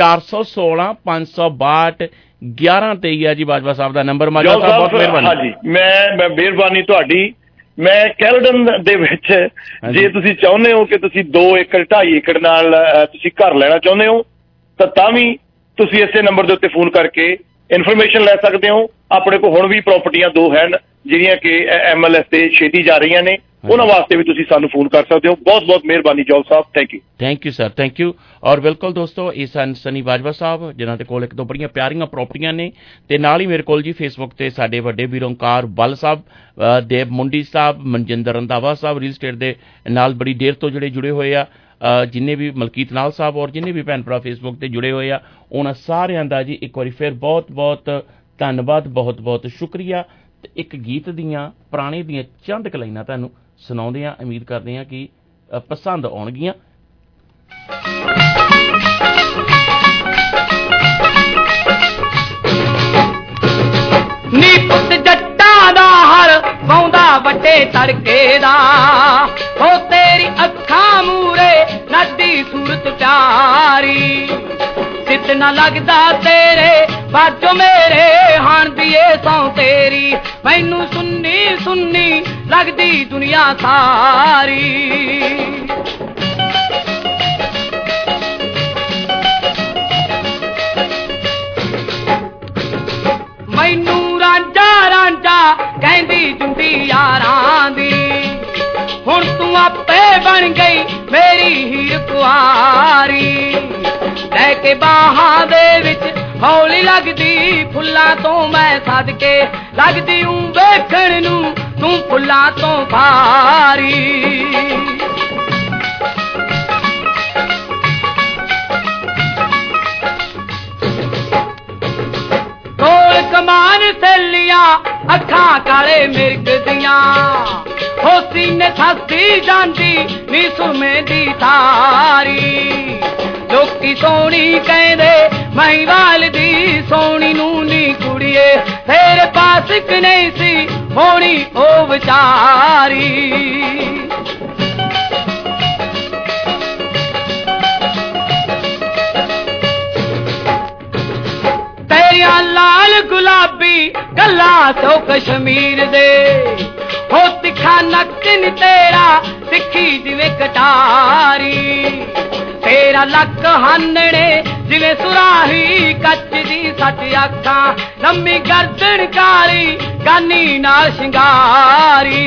416 562 1123 ਆ ਜੀ ਬਾਜਵਾ ਸਾਹਿਬ ਦਾ ਨੰਬਰ। ਬਾਜਵਾ ਸਾਹਿਬ ਬਹੁਤ ਮਿਹਰਬਾਨੀ। ਹਾਂਜੀ ਮੈਂ ਮਿਹਰਬਾਨੀ ਤੁਹਾਡੀ। ਮੈਂ ਕੈਲਡਨ ਦੇ ਵਿੱਚ ਜੇ ਤੁਸੀਂ ਚਾਹੁੰਦੇ ਹੋ ਕਿ ਤੁਸੀਂ 2 ਏਕੜ 2.5 ਏਕੜ ਨਾਲ ਤੁਸੀਂ ਘਰ ਲੈਣਾ ਚਾਹੁੰਦੇ ਹੋ ਤਾਂ ਵੀ ਤੁਸੀਂ ਇਸੇ ਨੰਬਰ ਦੇ ਉੱਤੇ ਫੋਨ ਕਰਕੇ ਇਨਫੋਰਮੇਸ਼ਨ ਲੈ ਸਕਦੇ ਹੋ। ਆਪਣੇ ਕੋਲ ਹੁਣ ਵੀ ਪ੍ਰਾਪਰਟੀਆਂ 2 ਹਨ ਜਿਹੜੀਆਂ ਕਿ MLS ਤੇ ਛੇਤੀ ਜਾ ਰਹੀਆਂ ਨੇ, ਉਹਨਾਂ ਵਾਸਤੇ ਵੀ ਤੁਸੀਂ ਸਾਨੂੰ ਫੋਨ ਕਰ ਸਕਦੇ ਹੋ। ਬਹੁਤ ਬਹੁਤ ਮਿਹਰਬਾਨੀ Jaul Sahib. Thank you sir, thank you. ਔਰ ਬਿਲਕੁਲ ਦੋਸਤੋ ਇਹ ਸਨ ਸਨੀ ਬਾਜਵਾ ਸਾਹਿਬ ਜਿਨ੍ਹਾਂ ਦੇ ਕੋਲ ਇੱਕ ਦੋ ਬੜੀਆਂ ਪਿਆਰੀਆਂ ਪ੍ਰਾਪਰਟੀਆਂ ਨੇ ਤੇ ਨਾਲ ਹੀ ਮੇਰੇ ਕੋਲ ਜੀ ਫੇਸਬੁੱਕ ਤੇ ਸਾਡੇ ਵੱਡੇ ਵੀਰ ਓਂਕਾਰ ਬੱਲ ਸਾਹਿਬ, ਦੇਵ ਮੁੰਡੀ ਸਾਹਿਬ, ਮਨਜਿੰਦਰ ਰੰਧਾਵਾ ਸਾਹਿਬ ਰੀਅਲ ਸਟੇਟ ਦੇ ਨਾਲ ਬੜੀ ਦੇਰ ਤੋਂ ਜਿਹੜੇ ਜੁੜੇ ਹੋਏ ਆ, ਜਿੰਨੇ ਵੀ ਮਲਕੀਤ ਨਾਲ ਸਾਹਿਬ ਔਰ ਜਿੰਨੇ ਵੀ ਭੈਣ ਭਰਾ ਫੇਸਬੁੱਕ ਤੇ ਜੁੜੇ ਹੋਏ ਆ ਉਹਨਾਂ ਸਾਰਿਆਂ ਦਾ ਜੀ ਇੱਕ ਵਾਰੀ ਫਿਰ ਬਹੁਤ ਬਹੁਤ ਧੰਨਵਾਦ, ਬਹੁਤ ਬਹੁਤ ਸ਼ੁਕਰੀਆ। ਤੇ ਇੱਕ ਗੀਤ ਦੀਆਂ ਪੁਰਾਣੇ ਦੀਆਂ ਚੰਦ ਕੁ ਲਾਈਨਾਂ ਤੁਹਾਨੂੰ ਸੁਣਾਉਂਦੇ ਹਾਂ, ਉਮੀਦ ਕਰਦੇ ਹਾਂ ਕਿ ਪਸੰਦ ਆਉਣਗੀਆਂ। ਨੀ ਪੁੱਤ ਜੱਟਾਂ ਦਾ ਹਰ ਪਾਉਂਦਾ तड़के दा हो तेरी अखा मूरे नदी सूरत प्यारी चित न लगदा तेरे बाजो मेरे हाण दिए सौ तेरी मैनू सुन्नी सुन्नी लगदी दुनिया सारी मैनू रांझा रांझा कहंदी जुंडी यारां दी हुण तू आपे बन गई मेरी हीर कुआरी लैके बाहां दे विच हौली लगदी फुल्लां तो मैं सदके लगदी हूं वेखण नू तू फुल्लां तो भारी गोल कमान सैलियां अखां काले मिर्ग दियां हो सीने थसदी जांदी नी सुरमे दी तारी लोकी सोनी कहंदे महिवाल दी सोनी नू नी कुड़िए तेरे पास कि नहीं सी होनी ओ विचारी तेरिया लाल गुलाबी गल्ला सो कश्मीर दे हो तिखा नक्कन तेरा तिखी जिवे कटारी तेरा लक हानने जिवे सुराही कच्च दी सट अखां लंबी गर्दन काली गानी नाल शिंगारी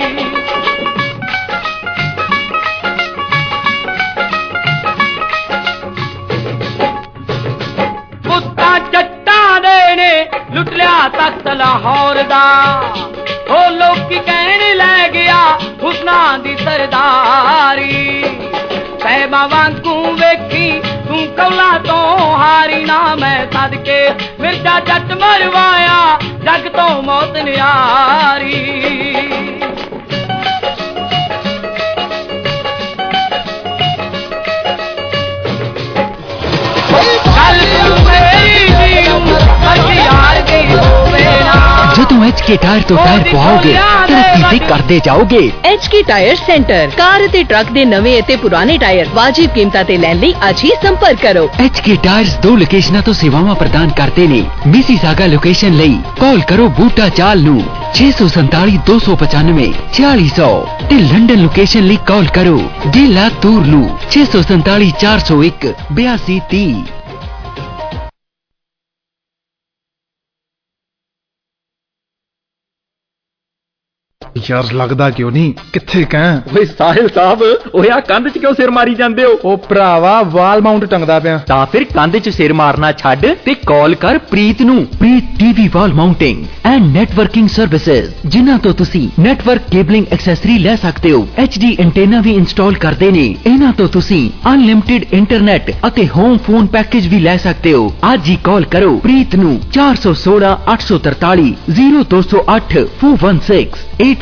पुत्ता जट्टा दे ने लुट लिया तख्त लाहौर दा ओ लोकी कहने लै गया हुस्ना दी सरदारी सहबा वांगू वेखी तू कौला तो हारी ना मैं सदके मिर्जा जट मरवाया जग तो मौत न्यारी गल तू मेरी दी यार दी होवे ना ਜਦੋਂ HK ਟਾਇਰ ਤੋਂ ਟਾਇਰ ਪਵਾਓਗੇ ਤਰੱਕੀ ਤੇ ਕਰਦੇ ਜਾਓਗੇ। HK ਟਾਇਰ ਸੈਂਟਰ ਕਾਰ ਅਤੇ ਟਰੱਕ ਦੇ ਨਵੇਂ ਅਤੇ ਪੁਰਾਣੇ ਟਾਇਰ ਵਾਜਿਬ ਕੀਮਤਾਂ ਤੇ ਲੈਣ ਲਈ ਅੱਜ ਹੀ ਸੰਪਰਕ ਕਰੋ। HK ਟਾਇਰਸ 2 ਲੋਕੇਸ਼ਨਾਂ ਤੋਂ ਸੇਵਾਵਾਂ ਪ੍ਰਦਾਨ ਕਰਦੇ ਨੇ। ਮਿਸੀਸਾਗਾ ਲੋਕੇਸ਼ਨ ਲਈ ਕਾਲ ਕਰੋ ਬੂਟਾ ਚਾਲ ਨੂੰ 647 295 4600 ਤੇ ਲੰਡਨ ਲੋਕੇਸ਼ਨ ਲਈ ਕਾਲ ਕਰੋ ਗੇਲਾ ਤੂਰ ਨੂੰ 647 401 8230। यार लगदा क्यों नहीं किथे कह ਓਏ ਸਾਹਿਲ ਸਾਹਿਬ ਓਏ ਆ ਕੰਧ 'ਚ ਕਿਉਂ ਸਿਰ ਮਾਰੀ ਜਾਂਦੇ ਹੋ? ਉਹ ਭਰਾਵਾ ਵਾਲ ਮਾਊਂਟ ਟੰਗਦਾ ਪਿਆ। ਤਾਂ ਫਿਰ ਕੰਧ 'ਚ ਸਿਰ ਮਾਰਨਾ ਛੱਡ ਤੇ ਕਾਲ ਕਰ ਪ੍ਰੀਤ ਨੂੰ। Preet TV wall mounting and networking services ਜਿਨ੍ਹਾਂ ਤੋਂ ਤੁਸੀਂ ਨੈਟਵਰਕ ਕੇਬਲਿੰਗ ਐਕਸੈਸਰੀ ਲੈ ਸਕਦੇ ਹੋ। HD ਐਂਟੇਨਾ ਵੀ ਇੰਸਟਾਲ ਕਰਦੇ ਨੇ। ਇਹਨਾਂ ਤੋਂ ਤੁਸੀਂ ਅਨਲਿਮਿਟਿਡ ਇੰਟਰਨੈਟ ਅਤੇ ਹੋਮ ਫੋਨ ਪੈਕੇਜ ਵੀ ਲੈ ਸਕਦੇ ਹੋ। ਅੱਜ ਹੀ ਕਾਲ ਕਰੋ ਪ੍ਰੀਤ ਨੂੰ 416 843 0208 416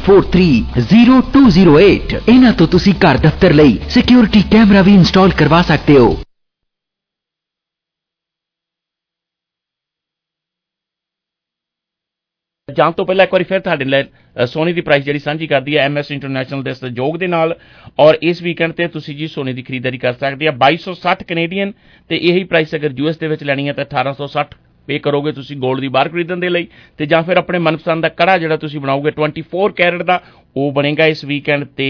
8430208। ਇਹਨਾਂ ਤੋਂ ਤੁਸੀਂ ਘਰ ਦਫ਼ਤਰ ਲਈ ਸਿਕਿਉਰਿਟੀ ਕੈਮਰਾ ਵੀ ਇੰਸਟਾਲ ਕਰਵਾ ਸਕਦੇ ਹੋ। ਜਾਣ ਤੋਂ ਪਹਿਲਾਂ ਇੱਕ ਵਾਰੀ ਫਿਰ ਤੁਹਾਡੇ ਲਈ ਸੋਨੀ ਦੀ ਪ੍ਰਾਈਸ ਜਿਹੜੀ ਸਾਂਝੀ ਕਰਦੀ ਹੈ MS ਇੰਟਰਨੈਸ਼ਨਲ ਦੇ ਸਹਿਯੋਗ ਦੇ ਨਾਲ। ਔਰ ਇਸ ਵੀਕਐਂਡ ਤੇ ਤੁਸੀਂ ਜੀ ਸੋਨੇ ਦੀ ਖਰੀਦਦਾਰੀ ਕਰ ਸਕਦੇ ਆ 2260 ਕੈਨੇਡੀਅਨ ਤੇ ਇਹੀ ਪ੍ਰਾਈਸ ਅਗਰ US ਦੇ ਵਿੱਚ ਲੈਣੀ ਹੈ ਤਾਂ 1860 ਪੇ ਕਰੋਗੇ ਤੁਸੀਂ 골ਡ ਦੀ ਬਾਰ ਖਰੀਦਣ ਦੇ ਲਈ। ਤੇ ਜਾਂ ਫਿਰ ਆਪਣੇ ਮਨਪਸੰਦ ਦਾ ਕੜਾ ਜਿਹੜਾ ਤੁਸੀਂ ਬਣਾਓਗੇ 24 ਕੈਰਟ ਦਾ ਉਹ ਬਣੇਗਾ ਇਸ ਵੀਕਐਂਡ ਤੇ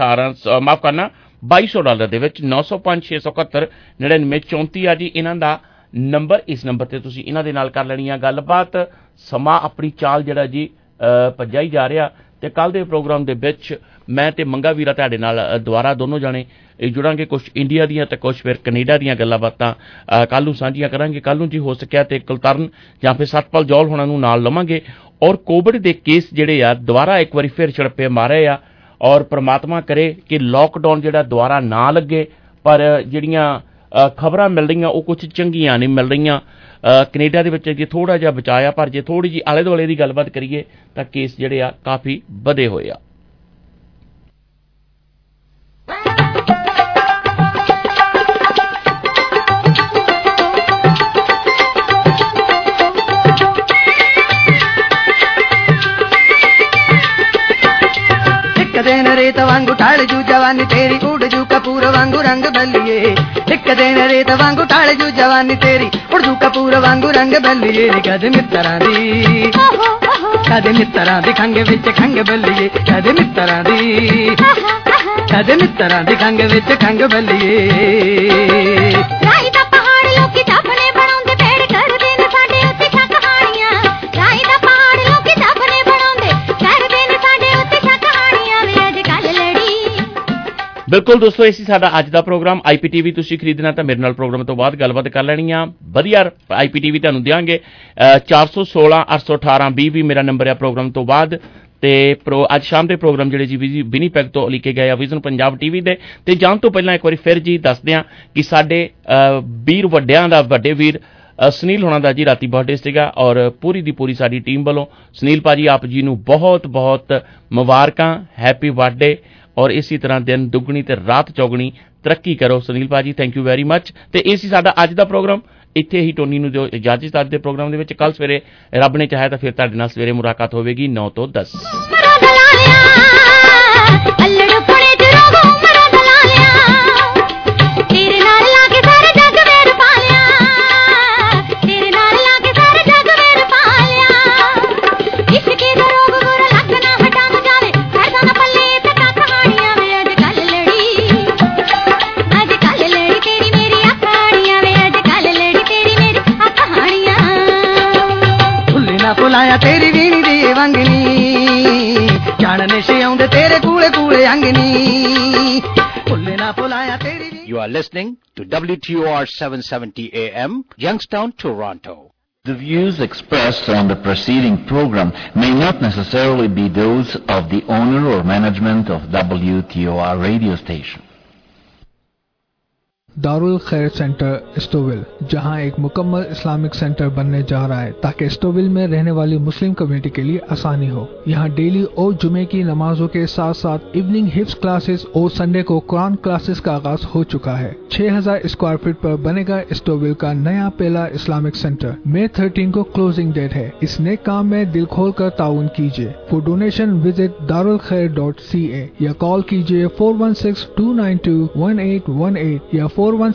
$2200 ਦੇ ਵਿੱਚ 905 671 9934 ਆ ਜੀ ਇਹਨਾਂ ਦਾ ਨੰਬਰ। ਇਸ ਨੰਬਰ ਤੇ ਤੁਸੀਂ ਇਹਨਾਂ ਦੇ ਨਾਲ ਕਰ ਲੈਣੀ ਆ ਗੱਲਬਾਤ। ਸਮਾਂ ਆਪਣੀ ਚਾਲ ਜਿਹੜਾ ਜੀ ਭੱਜਾ ਹੀ ਜਾ ਰਿਹਾ ਤੇ ਕੱਲ ਦੇ ਪ੍ਰੋਗਰਾਮ ਦੇ ਵਿੱਚ ਮੈਂ ਤੇ ਮੰਗਾ ਵੀਰਾ ਤੁਹਾਡੇ ਨਾਲ ਦੁਬਾਰਾ ਦੋਨੋਂ ਜਾਣੇ ਜੁੜਾਂਗੇ। ਕੁਝ ਇੰਡੀਆ ਦੀਆਂ ਤੇ ਕੁਝ ਫਿਰ ਕੈਨੇਡਾ ਦੀਆਂ ਗੱਲਾਂ ਬਾਤਾਂ ਕੱਲ ਨੂੰ ਸਾਂਝੀਆਂ ਕਰਾਂਗੇ। ਕੱਲ ਨੂੰ ਜੀ ਹੋ ਸਕਿਆ ਤੇ ਕੁਲਤਰਨ ਜਾਂ ਫਿਰ ਸਤਪਾਲ ਜੌਲ ਹੋਣਾ ਨੂੰ ਨਾਲ ਲਵਾਂਗੇ। ਔਰ ਕੋਵਿਡ ਦੇ ਕੇਸ ਜਿਹੜੇ ਆ ਦੁਬਾਰਾ ਇੱਕ ਵਾਰੀ ਫਿਰ ਛੜਪੇ ਮਾਰੇ ਆ ਔਰ ਪ੍ਰਮਾਤਮਾ ਕਰੇ ਕਿ ਲੋਕਡਾਊਨ ਜਿਹੜਾ ਦੁਬਾਰਾ ਨਾ ਲੱਗੇ। ਪਰ ਜਿਹੜੀਆਂ ਖਬਰਾਂ ਮਿਲ ਰਹੀਆਂ ਉਹ ਕੁਝ ਚੰਗੀਆਂ ਨਹੀਂ ਮਿਲ ਰਹੀਆਂ। ਕੈਨੇਡਾ ਦੇ ਵਿੱਚ ਜੇ ਥੋੜਾ ਜਿਹਾ ਬਚਾਇਆ ਪਰ ਜੇ ਥੋੜੀ ਜਿਹੀ ਆਲੇ ਦੁਆਲੇ ਦੀ ਗੱਲਬਾਤ ਕਰੀਏ ਤਾਂ ਕੇਸ ਜਿਹੜੇ ਆ ਕਾਫੀ ਵਧੇ ਹੋਏ ਆ। दिन रेत वांगू ढाल जू जवानी तेरी उड़ जू कपूर वांगू रंग बल्लिए एक दिन रेत वांगू ढाल जू जवानी तेरी उड़ जू कपूर वांगू रंग बल्लिए कद मित्तरां दी खंग विच खंग बल्लिए कद मित्तरां दी खंग विच खंग बल्लिए राही दा पहाड़ लोकी टपने बनाउंदे पेड़ करदे ने साडे उत्ते छा कहानियां राही दा पहाड़ लोकी टपने बनाउंदे करदे ने साडे उत्ते छा कहानियां वे अज कल लड़ी। बिल्कुल दोस्तों इसी साडा अज दा प्रोग्राम IPTV तुसीं खरीदना तो मेरे नाल प्रोग्राम तो बाद गलबात कर लैनी आ वधिया IPTV तुहानूं देंगे 416 818 20 भी मेरा नंबर है प्रोग्राम तो बाद ते अज शाम के प्रोग्राम जिहड़े जी विनीपैग तो लिखे गए आ विजन पंजाब TV दे ते जाण तो पहलां एक बार फिर जी दस दियां कि साडे वीर वड्डियां दा वड्डे वीर सुनील होना दा जी राती बर्थडे सीगा और पूरी दी पूरी साडी टीम वालों सुनील भाजी आप जी नूं बहुत बहुत मुबारकां हैप्पी बर्थडे और इसी तरह दिन दुगनी ते रात चौगनी तरक्की करो सुनील भाजी थैंक यू वेरी मच। ते इसी साडा अज दा प्रोग्राम इत्थे ही टोनी नूं दिओ इजाजत अज दे प्रोग्राम दे विच कल सवेरे रब ने चाहे तो फिर तुहाडे नाल सवेरे मुलाकात होवेगी 9 तो 10। फुलाया तेरी वीणी दी वंगनी जानने से आउंदे तेरे कूले कूले अंगनी फुल्ले ना फुलाया तेरी। You are listening to WTOR 770 AM, Youngstown, Toronto. The views expressed on the preceding program may not necessarily be those of the owner or management of WTOR radio station. Darul खैर सेंटर स्टोविल, जहां एक मुकम्मल इस्लामिक सेंटर बनने जा रहा है ताकि स्टोविल में रहने वाली मुस्लिम कम्युनिटी के लिए आसानी हो। यहां डेली और जुमे की नमाजों के साथ साथ इवनिंग हिफ्ज क्लासेस और संडे को कुरान क्लासेस का आगाज हो चुका है। 6000 स्क्वायर फीट पर बनेगा स्टोविल का नया पहला इस्लामिक सेंटर। मई 13 को क्लोजिंग डेट है। इस नए काम में दिल खोल कर ताउन कीजिए। फॉर डोनेशन विजिट darulkhair.ca या कॉल कीजिए 416-292-1818 या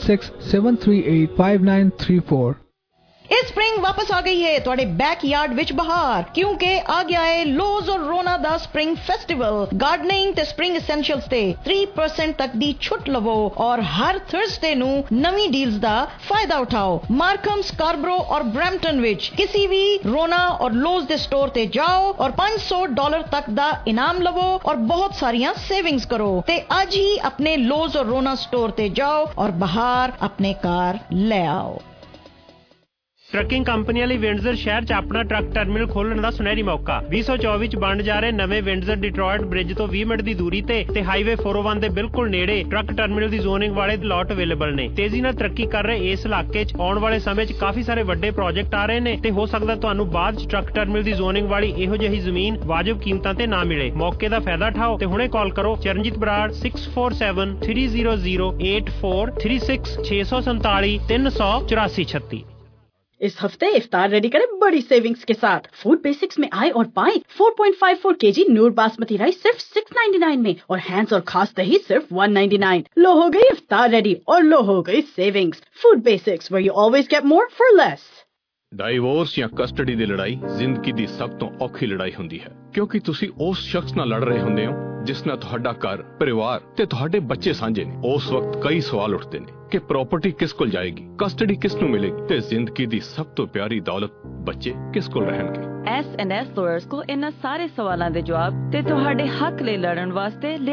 416-738-5934। इस स्प्रिंग वापस आ गई है ਤੁਹਾਡੇ बैकयार्ड विच बहार क्योंकि आ गया है लोज और रोना दा स्प्रिंग फेस्टिवल। गार्डनिंग ते स्प्रिंग एसेंशियल्स ते 3% तक दी छुट लवो और हर थर्सडे नु नवी डील्स दा फायदा उठाओ। मार्कम, स्कारब्रो और ब्रैम्पटन विच किसी भी रोना और लोज दे स्टोर ते जाओ और $500 तक दा इनाम लवो और बहुत सारियां सेविंग्स करो। ते आज ही अपने लोज और रोना स्टोर ते जाओ और बाहर अपने कार ले आओ। ट्रकिंग कंपनियां ਲਈ ਵਿੰਡਜ਼ਰ ਸ਼ਹਿਰ 'ਚ ਆਪਣਾ ਟਰੱਕ ਟਰਮੀਨਲ ਖੋਲ੍ਹਣ ਦਾ ਸੁਨਹਿਰੀ ਮੌਕਾ। 2024 'ਚ ਬਣ ਜਾ ਰਹੇ ਨਵੇਂ ਵਿੰਡਜ਼ਰ ਡਿਟਰੋਇਟ ਬ੍ਰਿਜ ਤੋਂ 20 ਮਿੰਟ ਦੀ ਦੂਰੀ ਤੇ ਹਾਈਵੇ 401 ਦੇ ਬਿਲਕੁਲ ਨੇੜੇ ਟਰੱਕ ਟਰਮੀਨਲ ਦੀ ਜ਼ੋਨਿੰਗ ਵਾਲੇ ਲਾਟ ਅਵੇਲੇਬਲ ਨੇ। ਤੇਜ਼ੀ ਨਾਲ ਤਰੱਕੀ ਕਰ ਰਹੇ ਇਸ ਇਲਾਕੇ 'ਚ ਆਉਣ ਵਾਲੇ ਸਮੇਂ 'ਚ ਕਾਫੀ ਸਾਰੇ ਵੱਡੇ ਪ੍ਰੋਜੈਕਟ ਆ ਰਹੇ ਨੇ ਤੇ ਹੋ ਸਕਦਾ ਤੁਹਾਨੂੰ ਬਾਅਦ 'ਚ ਟਰੱਕ ਟਰਮੀਨਲ ਦੀ ਜ਼ੋਨਿੰਗ ਵਾਲੀ ਇਹੋ ਜਿਹੀ ਜ਼ਮੀਨ ਵਾਜਬ ਕੀਮਤਾਂ ਤੇ ਨਾ ਮਿਲੇ। ਮੌਕੇ ਦਾ ਫਾਇਦਾ ਉਠਾਓ ਤੇ ਹੁਣੇ ਕਾਲ ਕਰੋ ਚਰਨਜੀਤ ਬਰਾੜ 6473008436 इस हफ्ते इफ्तार रेडी करें बड़ी सेविंग्स के साथ। फूड बेसिक्स में आए और पाएं 4.54 केजी नूर बासमती राइस सिर्फ 699 में और हैंड्स और खास दही सिर्फ 199। लो हो गई इफ्तार रेडी और लो हो गई savings. Food basics where you always get more for less। Divorce ਜਾਂ ਕਸਟਡੀ ਦੀ ਲੜਾਈ ਜ਼ਿੰਦਗੀ ਦੀ ਸਭ ਤੋਂ ਔਖੀ ਲੜਾਈ ਹੁੰਦੀ ਹੈ ਕਿਉਂਕਿ ਤੁਸੀਂ ਉਸ ਸ਼ਖਸ ਨਾਲ ਲੜ ਰਹੇ ਹੁੰਦੇ ਹੋ ਜਿਸ ਨਾਲ ਤੁਹਾਡਾ ਘਰ, ਪਰਿਵਾਰ ਤੇ ਤੁਹਾਡੇ ਬੱਚੇ ਸਾਂਝੇ ਨੇ। ਉਸ ਵਕਤ ਕਈ ਸਵਾਲ ਉੱਠਦੇ ਨੇ ਕਿ ਪ੍ਰਾਪਰਟੀ ਕਿਸ ਕੋਲ ਜਾਏਗੀ, ਕਸਟਡੀ ਕਿਸ ਨੂੰ ਮਿਲੇਗੀ ਤੇ ਜ਼ਿੰਦਗੀ ਦੀ ਸਭ ਤੋਂ ਪਿਆਰੀ ਦੌਲਤ ਬੱਚੇ ਕਿਸ ਕੋਲ ਰਹਿਣਗੇ। S&S Lawyers को इन्हां सारे सवालों के जवाब ते तुहाडे हक लई लड़न वास्ते